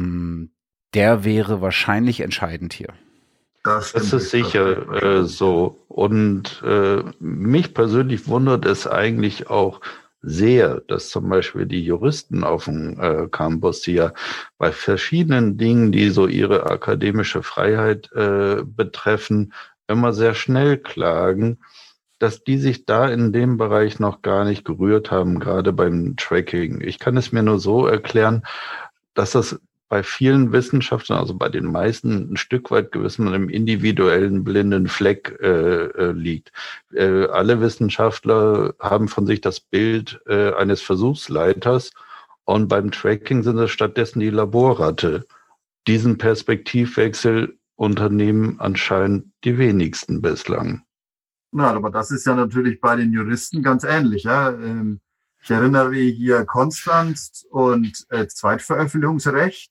der wäre wahrscheinlich entscheidend hier. Das ist sicher so. Und mich persönlich wundert es eigentlich auch sehr, dass zum Beispiel die Juristen auf dem Campus, die ja bei verschiedenen Dingen, die so ihre akademische Freiheit betreffen, immer sehr schnell klagen, dass die sich da in dem Bereich noch gar nicht gerührt haben, gerade beim Tracking. Ich kann es mir nur so erklären, dass das bei vielen Wissenschaftlern, also bei den meisten, ein Stück weit gewiss mit einem individuellen blinden Fleck liegt. Alle Wissenschaftler haben von sich das Bild eines Versuchsleiters und beim Tracking sind es stattdessen die Laborratte. Diesen Perspektivwechsel unternehmen anscheinend die wenigsten bislang. Na, aber das ist ja natürlich bei den Juristen ganz ähnlich. Ja? Ich erinnere hier Konstanz und Zweitveröffentlichungsrecht.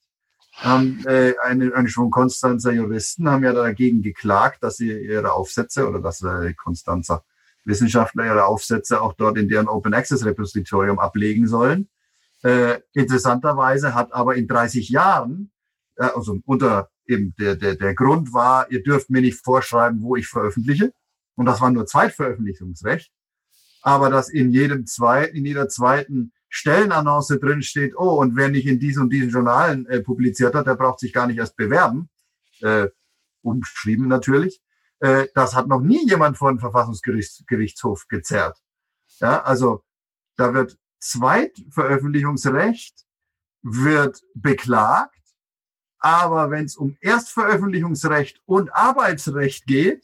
Eine Schwung Konstanzer Juristen haben ja dagegen geklagt, dass sie ihre Aufsätze oder dass Konstanzer Wissenschaftler ihre Aufsätze auch dort in deren Open Access Repositorium ablegen sollen. Interessanterweise hat aber in 30 Jahren, also unter eben der Grund war, ihr dürft mir nicht vorschreiben, wo ich veröffentliche. Und das war nur Zweitveröffentlichungsrecht. Aber dass in jeder zweiten Stellenannonce drin steht, oh, und wer nicht in diesen und diesen Journalen publiziert hat, der braucht sich gar nicht erst bewerben. Umschrieben natürlich. Das hat noch nie jemand vor den Verfassungsgerichtshof gezerrt. Ja, also da wird Zweitveröffentlichungsrecht wird beklagt, aber wenn es um Erstveröffentlichungsrecht und Arbeitsrecht geht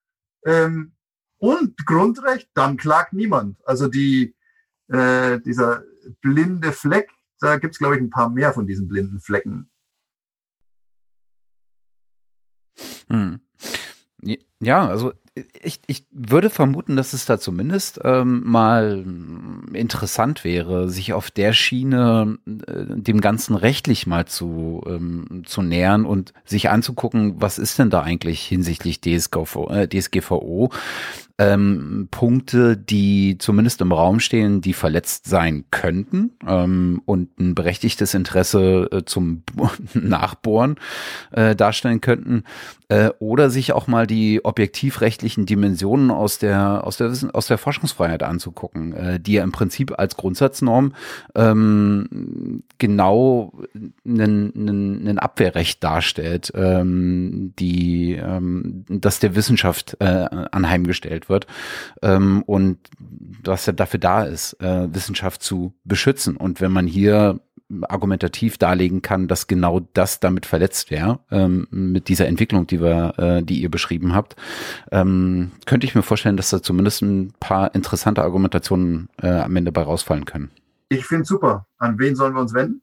und Grundrecht, dann klagt niemand. Also dieser blinde Fleck, da gibt's glaube ich ein paar mehr von diesen blinden Flecken. Ja, also ich würde vermuten, dass es da zumindest mal interessant wäre, sich auf der Schiene dem Ganzen rechtlich mal zu nähern und sich anzugucken, was ist denn da eigentlich hinsichtlich DSGVO Punkte, die zumindest im Raum stehen, die verletzt sein könnten und ein berechtigtes Interesse zum Nachbohren darstellen könnten, oder sich auch mal die objektivrechtlichen Dimensionen aus der Forschungsfreiheit anzugucken, die ja im Prinzip als Grundsatznorm genau ein Abwehrrecht darstellt, das der Wissenschaft anheimgestellt wird, und was ja dafür da ist, Wissenschaft zu beschützen. Und wenn man hier argumentativ darlegen kann, dass genau das damit verletzt wäre, mit dieser Entwicklung, die ihr beschrieben habt, könnte ich mir vorstellen, dass da zumindest ein paar interessante Argumentationen am Ende bei rausfallen können. Ich finde es super. An wen sollen wir uns wenden?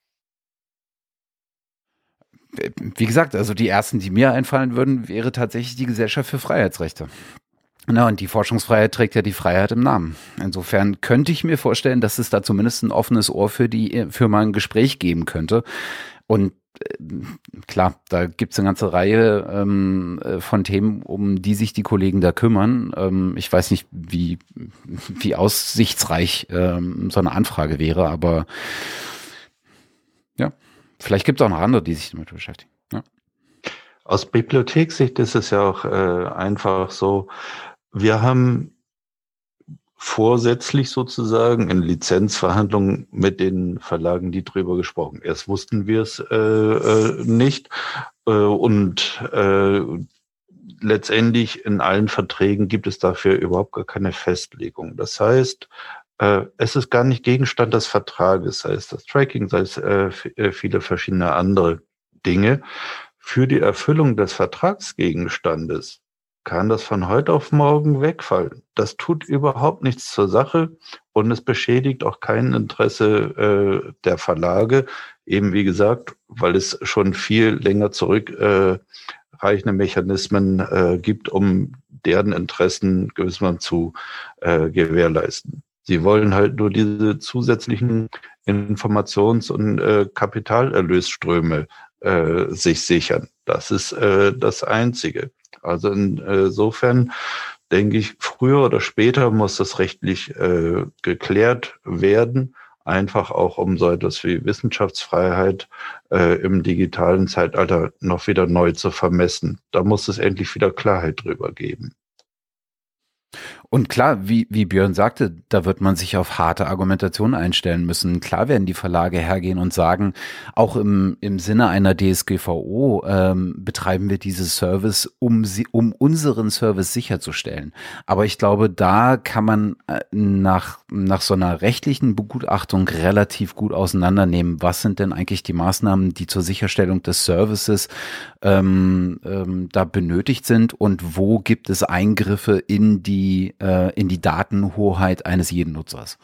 Wie gesagt, also die ersten, die mir einfallen würden, wäre tatsächlich die Gesellschaft für Freiheitsrechte. Na, und die Forschungsfreiheit trägt ja die Freiheit im Namen. Insofern könnte ich mir vorstellen, dass es da zumindest ein offenes Ohr für mal ein Gespräch geben könnte. Und klar, da gibt es eine ganze Reihe von Themen, um die sich die Kollegen da kümmern. Ich weiß nicht, wie aussichtsreich so eine Anfrage wäre, aber ja, vielleicht gibt es auch noch andere, die sich damit beschäftigen. Ja. Aus Bibliothekssicht ist es ja auch einfach so, wir haben vorsätzlich sozusagen in Lizenzverhandlungen mit den Verlagen die drüber gesprochen. Erst wussten wir es nicht und letztendlich in allen Verträgen gibt es dafür überhaupt gar keine Festlegung. Das heißt, es ist gar nicht Gegenstand des Vertrages, sei es das Tracking, sei es viele verschiedene andere Dinge. Für die Erfüllung des Vertragsgegenstandes kann das von heute auf morgen wegfallen. Das tut überhaupt nichts zur Sache und es beschädigt auch kein Interesse der Verlage, eben wie gesagt, weil es schon viel länger zurückreichende Mechanismen gibt, um deren Interessen gewissermaßen zu gewährleisten. Sie wollen halt nur diese zusätzlichen Informations- und Kapitalerlösströme sich sichern. Das ist das Einzige. Also insofern denke ich, früher oder später muss das rechtlich geklärt werden, einfach auch um so etwas wie Wissenschaftsfreiheit im digitalen Zeitalter noch wieder neu zu vermessen. Da muss es endlich wieder Klarheit drüber geben. Und klar, wie Björn sagte, da wird man sich auf harte Argumentation einstellen müssen. Klar werden die Verlage hergehen und sagen, auch im Sinne einer DSGVO betreiben wir diese Service, um unseren Service sicherzustellen. Aber ich glaube, da kann man nach so einer rechtlichen Begutachtung relativ gut auseinandernehmen, was sind denn eigentlich die Maßnahmen, die zur Sicherstellung des Services da benötigt sind und wo gibt es Eingriffe in die Datenhoheit eines jeden Nutzers.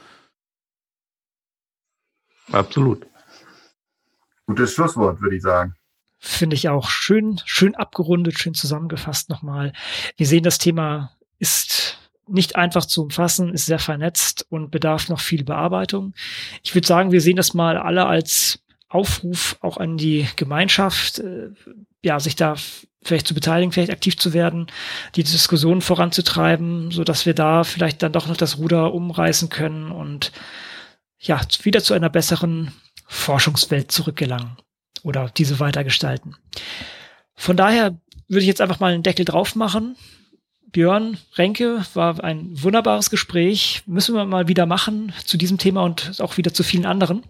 Absolut. Gutes Schlusswort, würde ich sagen. Finde ich auch schön abgerundet, schön zusammengefasst nochmal. Wir sehen, das Thema ist nicht einfach zu umfassen, ist sehr vernetzt und bedarf noch viel Bearbeitung. Ich würde sagen, wir sehen das mal alle als Aufruf auch an die Gemeinschaft, sich da vielleicht zu beteiligen, vielleicht aktiv zu werden, die Diskussion voranzutreiben, so dass wir da vielleicht dann doch noch das Ruder umreißen können und ja, wieder zu einer besseren Forschungswelt zurückgelangen oder diese weitergestalten. Von daher würde ich jetzt einfach mal einen Deckel drauf machen. Björn, Renke, war ein wunderbares Gespräch. Müssen wir mal wieder machen zu diesem Thema und auch wieder zu vielen anderen.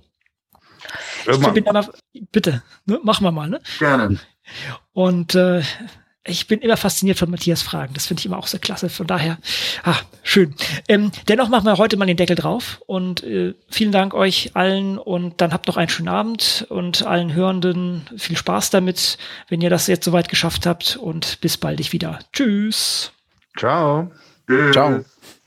Bitte, ne? Machen wir mal. Ne? Gerne. Und ich bin immer fasziniert von Matthias Fragen. Das finde ich immer auch sehr klasse. Von daher, schön. Dennoch machen wir heute mal den Deckel drauf. Und vielen Dank euch allen. Und dann habt noch einen schönen Abend. Und allen Hörenden viel Spaß damit, wenn ihr das jetzt soweit geschafft habt. Und bis bald wieder. Tschüss. Ciao. Ciao.